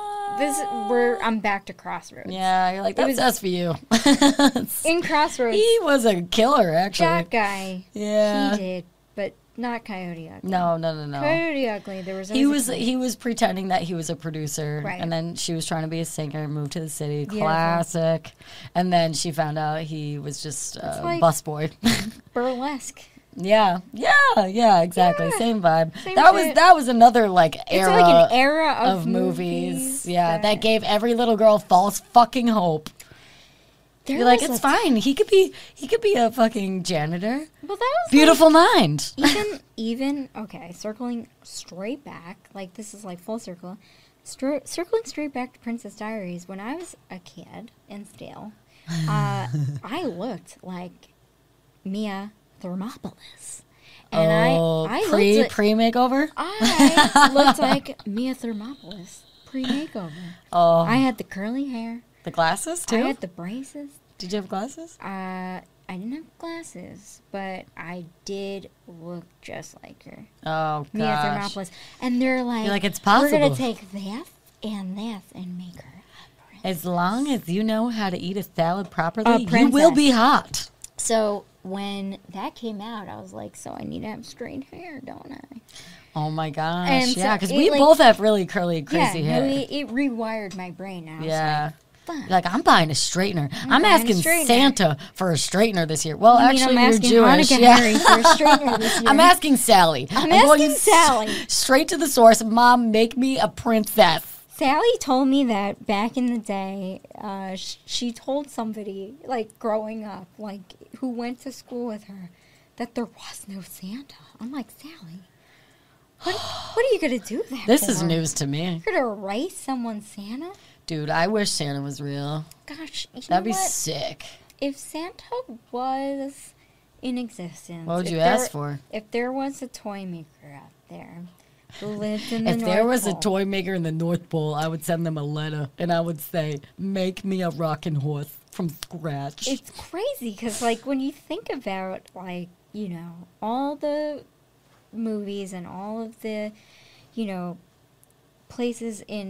I'm back to Crossroads. Yeah, you're like, that's us for you. In Crossroads. He was a killer, actually. That guy. Yeah. He did, but not Coyote Ugly. No. Coyote Ugly, there was he was pretending that he was a producer, right. And then she was trying to be a singer, moved to the city, Beautiful. Classic. And then she found out he was just a busboy. Burlesque. Yeah, exactly. Yeah. Same vibe. Same that shit. was another era. It's like an era of movies. Yeah, that gave every little girl false fucking hope. You're like, it's fine. He could be a fucking janitor. Well, that was Beautiful Mind. even okay. Circling straight back, like this is like full circle. Circling straight back to Princess Diaries. When I was a kid and still, I looked like Mia Thermopolis. And I pre-makeover? I looked like Mia Thermopolis pre-makeover. Oh. I had the curly hair. The glasses, too? I had the braces. Did you have glasses? I didn't have glasses, but I did look just like her. Oh, gosh. Mia Thermopolis. And they're like, you're like, it's possible. We're going to take this and make her a princess. As long as you know how to eat a salad properly, A you will be hot. So when that came out, I was like, so I need to have straight hair, don't I? Oh my gosh. And yeah, so because we both have really curly, crazy hair. No, it rewired my brain. I was yeah. Fuck. Like, I'm buying a straightener. I'm buying asking a straightener. Santa for a straightener this year. Well, actually, I'm you're asking Jewish. Hanukkah Yeah. Harry for a straightener this year. I'm asking Sally. I'm going asking Sally. Straight to the source. Mom, make me a princess. Sally told me that back in the day, she told somebody, like, growing up, like, who went to school with her, that there was no Santa. I'm like, Sally, what are you going to do that This for? is news to me. You're going to erase someone's Santa? Dude, I wish Santa was real. Gosh, That'd be sick. If Santa was in existence... What would you ask for? If there was a toy maker out there who lived in the If North there was Pole, a toy maker in the North Pole, I would send them a letter, and I would say, make me a rocking horse from scratch. It's crazy, because, like, when you think about, like, you know, all the movies and all of the, you know, places in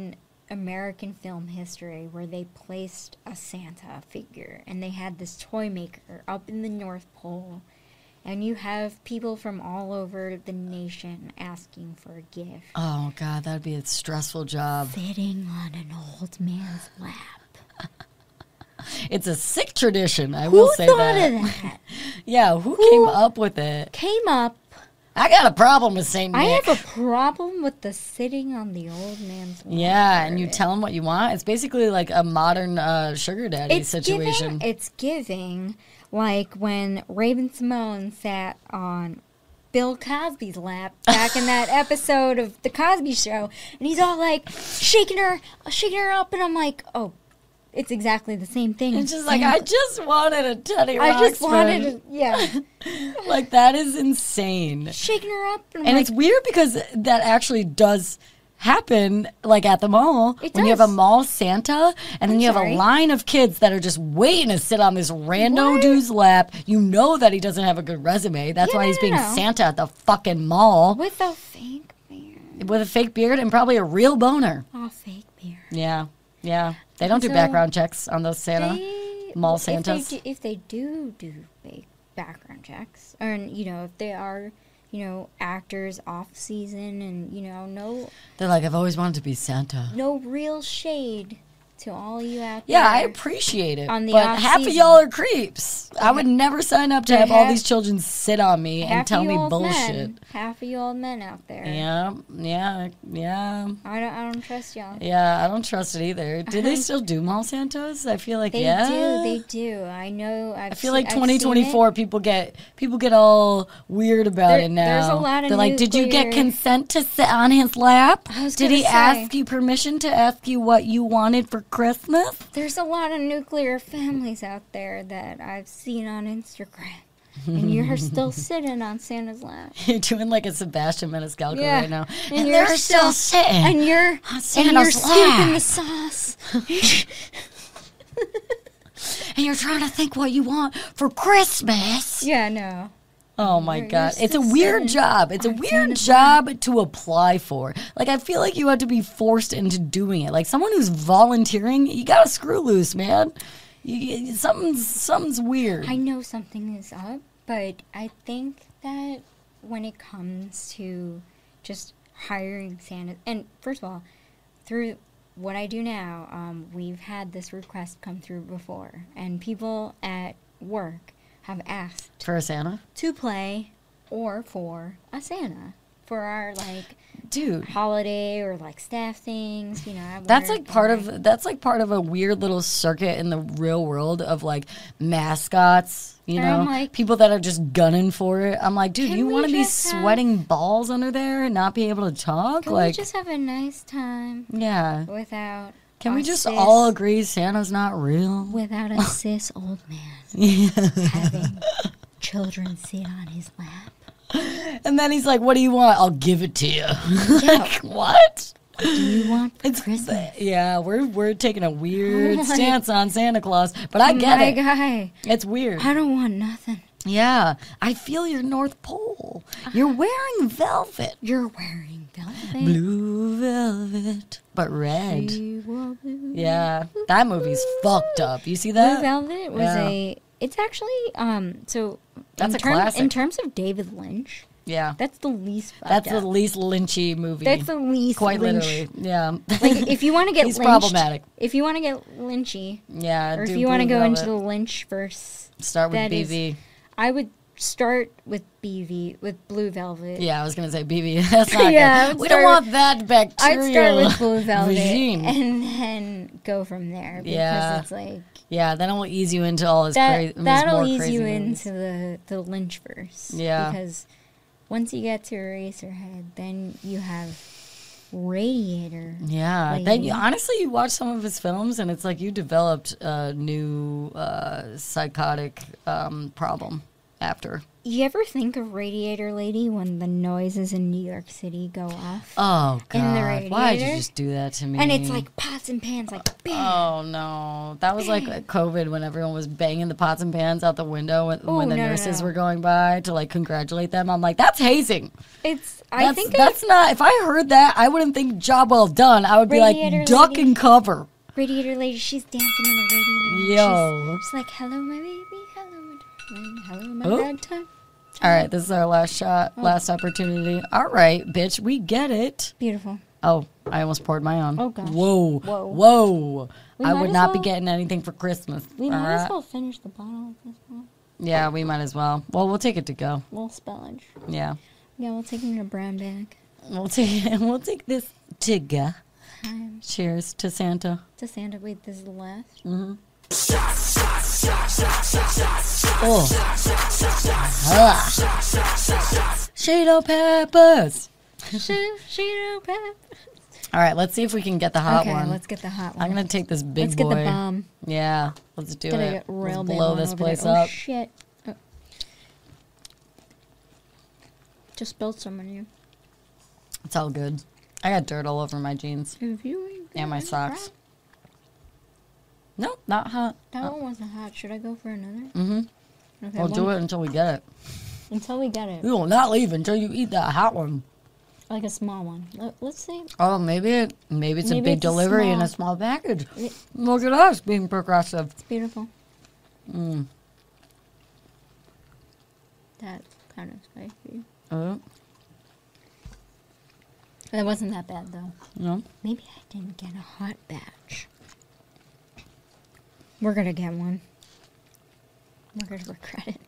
American film history where they placed a Santa figure and they had this toy maker up in the North Pole. And you have people from all over the nation asking for a gift. Oh, God, that'd be a stressful job. Sitting on an old man's lap. It's a sick tradition, I will say that. Who thought of that? Yeah, who came up with it? Came up. I got a problem with St. Nick. I have a problem with the sitting on the old man's lap. Yeah, and you tell him what you want. It's basically like a modern sugar daddy situation. It's giving like when Raven-Symoné sat on Bill Cosby's lap back in that episode of The Cosby Show, and he's all like shaking her up, and I'm like, oh, it's exactly the same thing. It's just like, I just wanted a Teddy Ruxpin. I just wanted, yeah. Like, that is insane. Shaking her up. And it's weird because that actually does happen, like, at the mall. It when you have does. a mall Santa, and then you have a line of kids that are just waiting to sit on this rando dude's lap. You know that he doesn't have a good resume. That's why he's being Santa at the fucking mall. With a fake beard. With a fake beard and probably a real boner. A fake beard. Yeah, yeah. They don't do So background checks on those Santa mall Santas. If they do fake background checks, or, you know, if they are, you know, actors off season and, you know, They're like, I've always wanted to be Santa. no real shade to all you out Yeah, there. I appreciate it. On the but off half of season. y'all are creeps. I would never sign up to But have all half- these children sit on me and Half tell of me you old bullshit. men, half of you old men out there. Yeah. I don't trust y'all. Yeah, I don't trust it either. Do they still do mall Santas? I feel like They yeah. They do. I know. I feel like 2024 people get all weird about it now. There's a lot of They're like, did you get nuclear- consent to sit on his lap? I was Did gonna he say. ask you permission to ask you what you wanted for Christmas? There's a lot of nuclear families out there that I've seen on Instagram. And you're still sitting on Santa's lap. You're doing like a Sebastian Maniscalco Yeah. right now. And they're you're still sitting. And you're Santa's scooping lap. the sauce. And you're trying to think what you want for Christmas. Yeah, no. Oh my You're God. It's a still weird sitting job. It's a on weird Santa's job to apply for. Like, I feel like you have to be forced into doing it. Like, someone who's volunteering, you got to screw loose, man. Something's weird. I know something is up, but I think that when it comes to just hiring Santa, and first of all, through what I do now, we've had this request come through before, and people at work have asked For a Santa? to play or for a Santa for our like Dude. holiday or like staff things, you know. at That's work, like part and, of a weird little circuit in the real world of like mascots, you And know, I'm like, people that are just gunning for it. I'm like, dude, Can you we want to be just have- sweating balls under there and not be able to talk? can Like, we just have a nice time yeah. without Can we a just cis- all agree Santa's not real? without a cis old man having children sit on his lap? And then he's like, what do you want? I'll give it to you. Like, what? What do you want for It's Christmas? yeah, we're taking a weird Oh my- stance on Santa Claus, but I get My it. guy, It's weird. I don't want nothing. Yeah, I feel your North Pole. You're wearing velvet. You're wearing velvet. Blue velvet, but red. Blue Yeah, that movie's fucked up. You see that? velvet was Yeah. It's actually so. That's in a classic. In terms of David Lynch, Yeah, that's the least. fucked that's the up. least Lynchy movie. That's the least. Quite Lynch. literally. Yeah. Like if you want to get He's lynched, problematic. If you want to get lynchy, Yeah. or if do you want to Blue go into Velvet. the Lynch verse, Start with that is- BV. I would start with with Blue Velvet. Yeah, I was gonna say BB. That's not Yeah, I good. would We don't start- want that bacterial I'd start with Blue Velvet regime. and then go from there because Yeah. it's like Yeah, then it'll ease you into all his crazy. that'll ease crazy you movies. into the Lynchverse. Yeah. Because once you get to Eraserhead, then you have Radiator. Yeah, Like, then honestly, you watch some of his films, and it's like you developed a new psychotic problem. after. You ever think of Radiator Lady when the noises in New York City go off? Oh, In the God. Why did you radiator? just do that to me? And it's like pots and pans, like bam. Oh, no. That was like COVID when everyone was banging the pots and pans out the window when the no, nurses no. were going by to, like, congratulate them. I'm like, that's hazing. I think That's not... If I heard that, I wouldn't think job well done. I would be Radiator like, duck Lady. and cover. Radiator Lady, she's dancing in the radiator. Yo. She's like, hello, my baby. Hello, my darling. Hello, my Oh. ragtime. All right, this is our last shot, last opportunity. All right, bitch, we get it. Beautiful. Oh, I almost poured my own. Oh, gosh. Whoa. Whoa. Whoa. We I might would as not be well- getting anything for Christmas. We all might as right? well finish the bottle at this point. Yeah, we might as well. Well, we'll take it to go. A little spillage. Yeah. Yeah, we'll take it in a brown bag. We'll take this to go. Cheers to Santa. To Santa. Wait, this is the last? Oh. Cheeto peppers. Cheeto pep. All right, let's see if we can get the hot Okay, one. let's get the hot one. I'm going to take this big Let's boy. get the bomb. Yeah, let's do Gotta it. get real Let's big blow one this over place there. up. Oh, shit. Oh. Just spilled some on you. It's all good. I got dirt all over my jeans If you ain't and my got socks. crap. No, not hot. That one wasn't hot. Should I go for another? Mm-hmm. Okay, We'll do it until we get it. until we get it. We will not leave until you eat that hot one. Like a small one. Let's see. Oh, maybe it's a Maybe big it's a delivery in a small- small package. It- Look at us being progressive. It's beautiful. Mm. That's kind of spicy. Uh, That wasn't that bad though. no. Maybe I didn't get a hot batch. We're gonna get one. We're gonna regret it.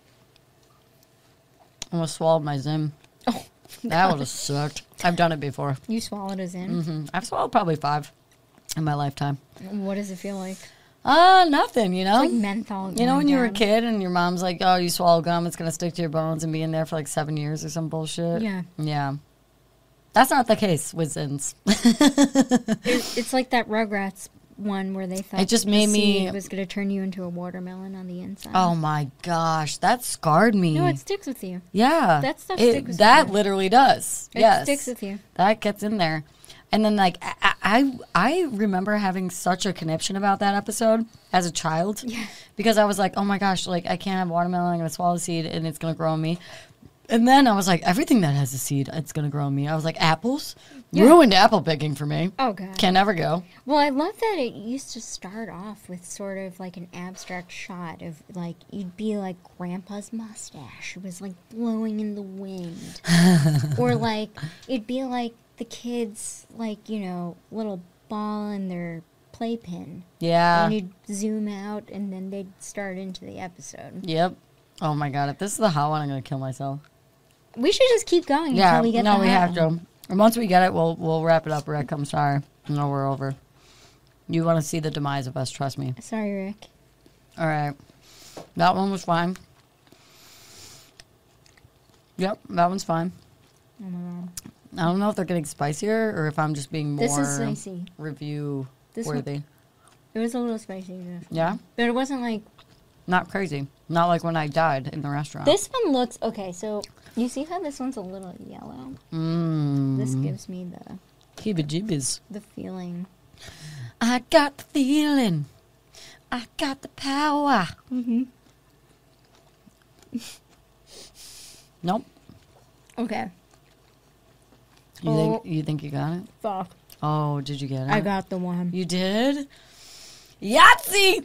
I almost swallowed my Zim. Oh, That would have sucked. I've done it before. you swallowed us in. I've swallowed probably 5 in my lifetime. What does it feel like? Nothing, you know? It's like menthol. You know when going you were a down. kid and your mom's like, oh, you swallow gum, it's going to stick to your bones and be in there for like 7 years or some bullshit? Yeah. Yeah. That's not the case with Zins. It's like that Rugrats one where they thought It just the made me- seed was going to turn you into a watermelon on the inside. Oh my gosh, that scarred me. No, it sticks with you. Yeah. That stuff sticks with That you. literally does. It yes. sticks with you. That gets in there. And then, like, I remember having such a conniption about that episode as a child. Yeah. Because I was like, oh my gosh, like, I can't have watermelon. I'm going to swallow the seed and it's going to grow on me. And then I was like, everything that has a seed, it's going to grow on me. I was like, apples? Yeah. Ruined apple picking for me. Oh, God. Can never go. Well, I love that it used to start off with sort of like an abstract shot of like, you'd be like Grandpa's mustache. It was like blowing in the wind. Or like, it'd be like the kids, like, you know, little ball in their playpen. Yeah. And you'd zoom out and then they'd start into the episode. Yep. Oh my God. If this is the hot one, I'm going to kill myself. We should just keep going Yeah. until we get No, the we hot have one. to. And once we get it, we'll wrap it up, Rick. I'm sorry. No, we're over. You want to see the demise of us, trust me. Sorry, Rick. All right. That one was fine. Yep, that one's fine. Oh my God. I don't know if they're getting spicier or if I'm just being more This is spicy. review This one- worthy. It was a little spicy. Yes. Yeah? But it wasn't like. Not crazy. Not like when I died in the restaurant. This one looks. Okay, so you see how this one's a little yellow? This gives me Heebie-jeebies. the feeling. I got the feeling. I got the power. Mm-hmm. Nope. Okay. You think you got it? Fuck. Oh, did you get it? I got the one. You did? Yahtzee!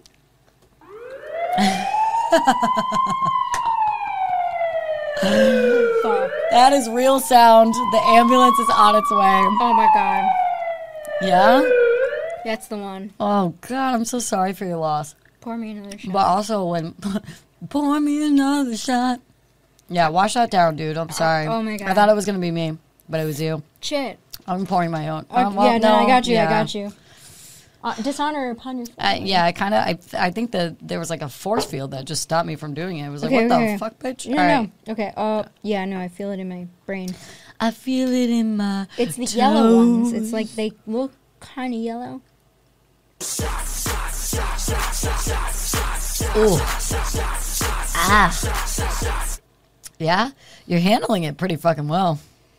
Fuck. That is real sound. The ambulance is on its way. Oh my God. Yeah? That's the one. Oh, God, I'm so sorry for your loss. Pour me another shot. But also, when pour me another shot. Yeah, wash that down, dude. I'm sorry. Oh, my God. I thought it was going to be me, but it was you. Shit. I'm pouring my own. Yeah, Well, no, I got you. yeah. I got you. Dishonor upon your. Yeah, I think that there was like a force field that just stopped me from doing it. It was like, Okay, what okay. the fuck, bitch? No, All no. right. Okay. Yeah, no, I feel it in my brain. I feel it in my It's the yellow ones. It's like they look kind of yellow. Ooh. Yeah, you're handling it pretty fucking well.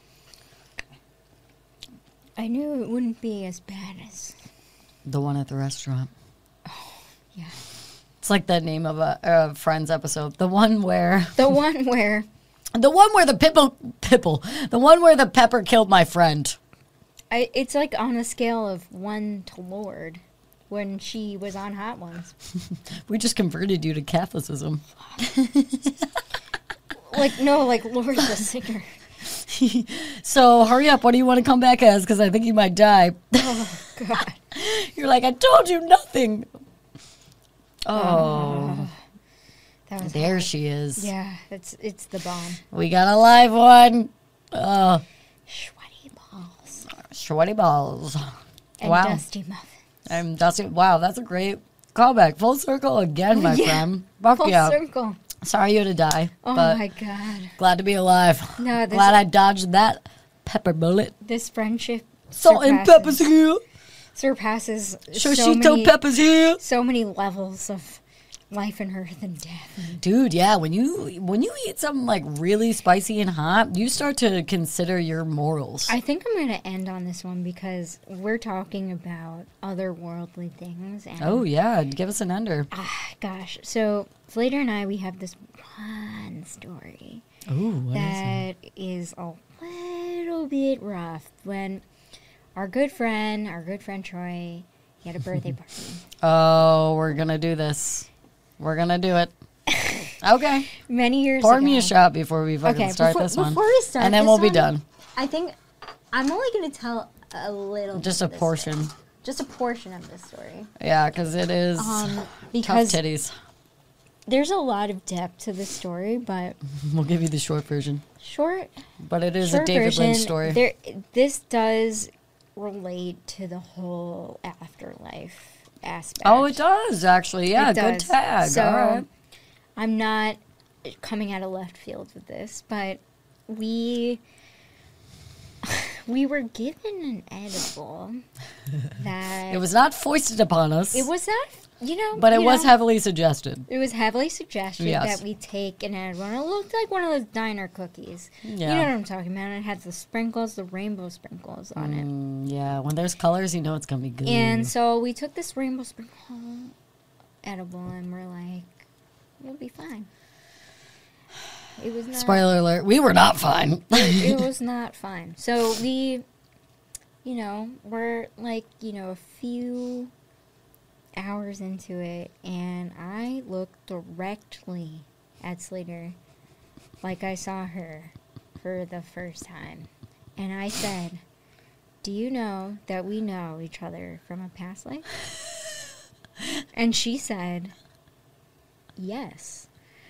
I knew it wouldn't be as bad as. The one at the restaurant. Yeah. It's like the name of a Friends episode. The one where The one where the one where the pepper killed my friend. it's like on a scale of 1 to Lord when she was on Hot Ones. We just converted you to Catholicism. Like, no, like Lord the singer. So hurry up. What do you want to come back as? Because I think you might die. Oh, God. You're like, I told you nothing. Oh, That was there hard. she is. Yeah, it's the bomb. We got a live one. Oh, Sweaty balls. sweaty balls. And Wow. dusty muffins. I'm Dusty. Wow, that's a great callback. Full circle again, my Yeah. friend. Fuck Full yeah. circle. Sorry you had to die, Oh, but my God. glad to be alive. No, Glad I dodged that pepper bullet. this friendship Salt and pepper's here. surpasses Shoshito pepper's here. so many levels of life and earth and death. Dude, yeah, when you eat something like really spicy and hot, you start to consider your morals. I think I'm going to end on this one because we're talking about otherworldly things. And, Oh yeah, give us an ender. gosh. So Slater and I, we have this one story Ooh, what is it? that is a little bit rough. When our good friend Troy, he had a birthday party. Oh, we're gonna do this. We're gonna do it. Okay. Many years Pour ago. me a shot before we fucking Okay, start this one. before we start and then this we'll be one, done. I think I'm only going to tell a little Just bit a of this portion. story. Just a portion of this story. Yeah, because it is tough Because titties. there's a lot of depth to this story, but We'll give you the short version. short But it is a short David version, Lynch story. this does relate to the whole afterlife aspect. Oh, it does actually. Yeah, It good does. tag. So, All right. I'm not coming out of left field with this, but we were given an edible that It was not foisted upon us. it was not, but it you was know, heavily suggested. It was heavily suggested Yes. that we take an edible. And it looked like one of those diner cookies. Yeah. You know what I'm talking about. It has the sprinkles, the rainbow sprinkles on it. Yeah, when there's colors, you know it's gonna be good. And so we took this rainbow sprinkle edible and we're like, we'll be fine. It was not. Spoiler alert: we were not fine. It was not fine. So we, we're like, a few hours into it, and I looked directly at Slater like I saw her for the first time. And I said, "Do you know that we know each other from a past life?" And she said, "Yes."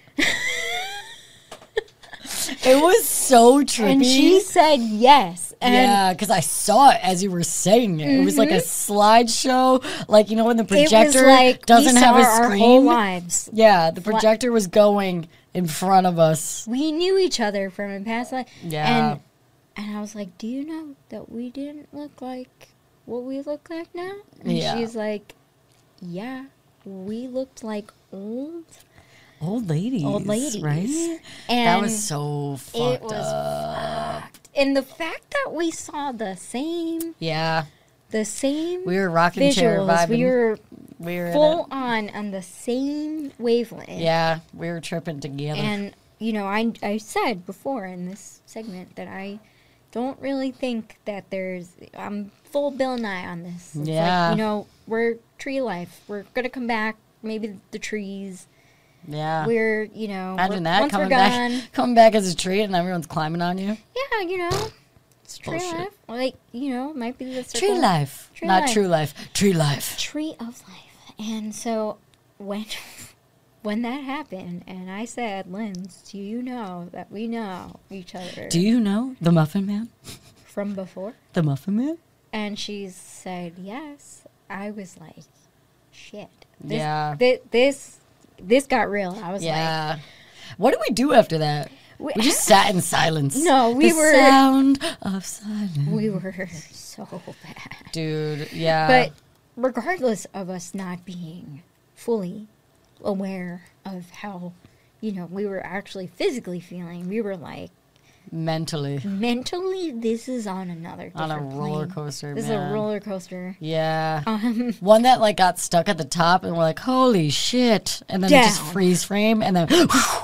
It was so trippy. And she said yes. And yeah, because I saw it as you were saying it. It was like a slideshow, like when the projector it was like doesn't we have saw a our screen. whole lives. Yeah, the projector was going in front of us. We knew each other from a past life. Yeah. And I was like, "Do you know that we didn't look like what we look like now?" And Yeah. she's like, "Yeah, we looked like old ladies, right? And That was so fucked it was up. fucked. And the fact that we saw the same Yeah, we were rocking chair visuals, vibing. we were in full it. on the same wavelength. Yeah, we were tripping together. And, I said before in this segment that I don't really think that I'm full Bill Nye on this. It's Yeah. like, we're tree life. We're going to come back. Maybe the trees. yeah. We're, Imagine once that we're coming gone. coming back as a tree and everyone's climbing on you. Yeah, it's tree Bullshit. life. Like, might be the circle. Tree life, Tree not life. true life. Tree life. Tree of life. And so when that happened, and I said, "Linz, do you know that we know each other Do you know the Muffin Man? from before?" The Muffin Man? And she said yes. I was like, "Shit." Yeah. This got real. I was Yeah. What did we do after that? We just sat in silence. No, we the were- sound of silence. like, we were so bad. Dude, yeah. But regardless of us not being fully aware of how we were actually physically feeling, we were like, Mentally. this is on another On a different roller plane. coaster, This man. is a roller coaster. Yeah. One that like got stuck at the top and we're like, holy shit. And then it just Down. freeze frame and then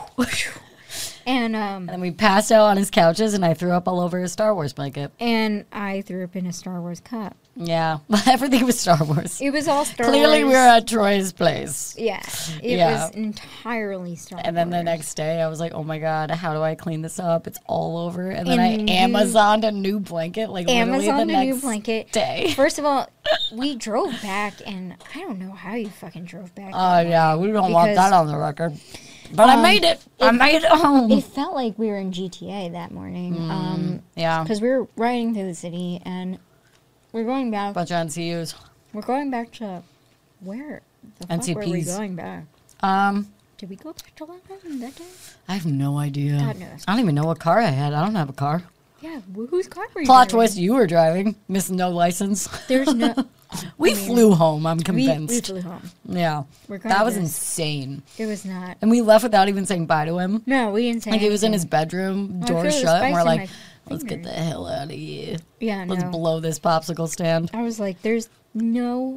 And and then we passed out on his couches and I threw up all over his Star Wars blanket. and I threw up in a Star Wars cup. Yeah. Everything was Star Wars. It was all Star Clearly Wars. we were at Troy's place. Yeah, it Yeah. was entirely Star Wars. And then the next day I was like, oh my God, how do I clean this up? It's all over. And then And I Amazoned a new blanket like literally Amazon the a new next blanket. day. First of all, we drove back, and I don't know how you fucking drove back. Oh yeah, we don't want Because- that on the record. But I made it. I made it home. It felt like we were in GTA that morning. Yeah. Because we were riding through the city, and we're going back. Bunch of NCUs. We're going back to where the fuck were we NCPs. going back? Did we go back to London that day? I have no idea. God knows. I don't even know what car I had. I don't have a car. Yeah, whose car were you Plot driving? twist, you were driving. Miss no license. There's no. We flew home, I'm we convinced. flew home. Yeah. Regardless. That was insane. It was not. And we left without even saying bye to him. No, we didn't say Like he was in anything. his bedroom, I door feel the shut, and spice we're in like, my let's get the fingers. hell out of here. Yeah, Let's no. blow this popsicle stand. I was like, there's no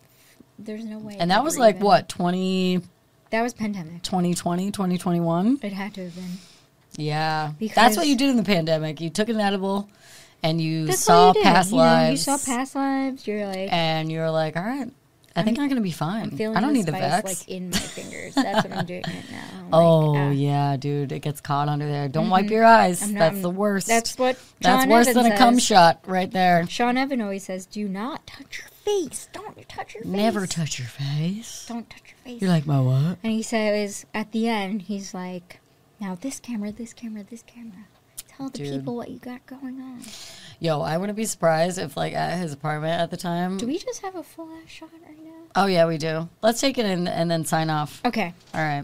way. And that was like, what, 2020, That was pandemic. 2021? It had to have been. Yeah. Because- That's what you did in the pandemic. You took an edible and you That's saw what you did. past You know, lives. you saw past lives. You're like, And you're like, all right, I think I'm going to be fine. I'm feeling I don't the need the spice vax. like in my fingers. That's what I'm doing right now. Like, Oh, yeah, dude. It gets caught under there. Don't wipe your eyes. I'm not- That's the worst. That's what That's Sean worse Evan than a cum says. shot right there. Sean Evan always says, "Do not touch your face. Don't touch your face. Never touch your face. Don't touch your face." You're like, my what? And he says at the end, he's like, "Now this camera, this camera, this camera. Tell the Dude. people what you got going on." Yo, I wouldn't be surprised if, like, at his apartment at the time. Do we just have a full ass shot right now? Oh, yeah, we do. Let's take it in and then sign off. Okay. All right.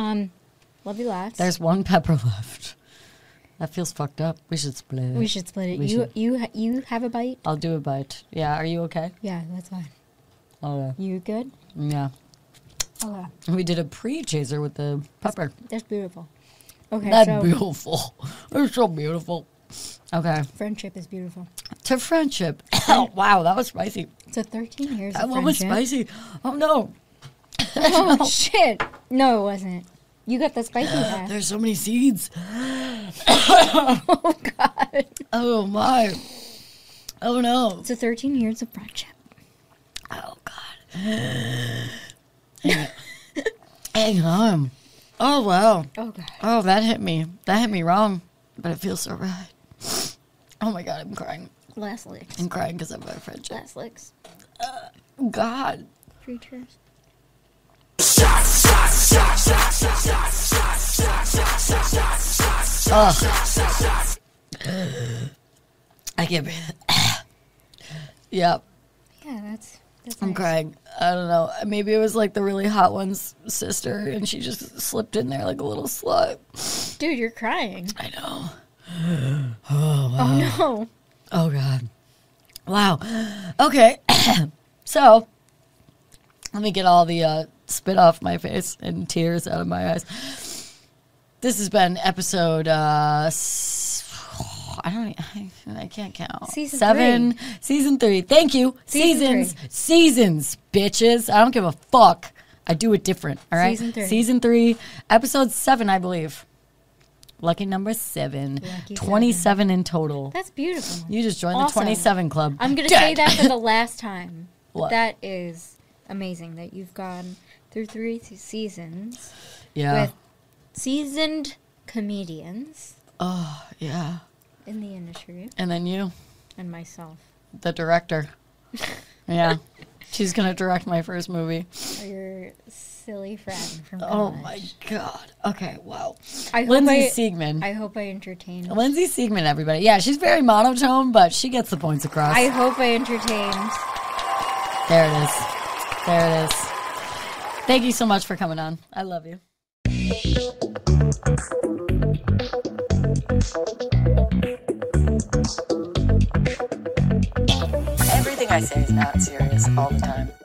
Love you lots. There's one pepper left. That feels fucked up. We should split it. We should split it. We should. You have a bite? I'll do a bite. Yeah, are you okay? Yeah, that's fine. Okay. You good? Yeah. Okay. We did a pre-chaser with the pepper. That's beautiful. Okay, That's so beautiful. It's so beautiful. Okay. friendship is beautiful. To friendship. Oh, wow, that was spicy. So 13 years That of one was friendship. spicy. Oh, no. Oh, shit. No, it wasn't. You got the spicy half. There's so many seeds. Oh, God. Oh, my. Oh, no. So 13 years of friendship. Oh, God. Hang on. Oh, wow. Oh, God. Oh, that hit me. That hit me wrong. But it feels so right. Oh, my God, I'm crying. Last licks. I'm crying because of our friendship. Last licks. God. 3 cheers. Ugh. I can't breathe. Yep. Yeah, that's I'm nice. crying. I don't know. Maybe it was like the really hot one's sister and she just slipped in there like a little slut. Dude, you're crying. I know. Oh, no. Oh, God. Wow. Okay. So, let me get all the spit off my face and tears out of my eyes. This has been episode, I can't count. Season 7, season 3. Thank you. Season Seasons, bitches. I don't give a fuck. I do it different, all right? Season 3. Season 3, episode 7, I believe. Lucky number 7. Lucky 27 in total. That's beautiful. You just joined Awesome. the 27 club. I'm going to say that for the last time. What? That is amazing that you've gone through 3 seasons Yeah. with seasoned comedians Oh, yeah. in the industry And then you, and myself. the director. Yeah. She's going to direct my first movie. Your silly friend from Oh, college. my God. Okay, wow. I hope Lindsay Siegman. I hope I entertained. Lindsay Siegman, everybody. Yeah, she's very monotone, but she gets the points across. I hope I entertained. There it is. There it is. Thank you so much for coming on. I love you. Everything I say is not serious all the time.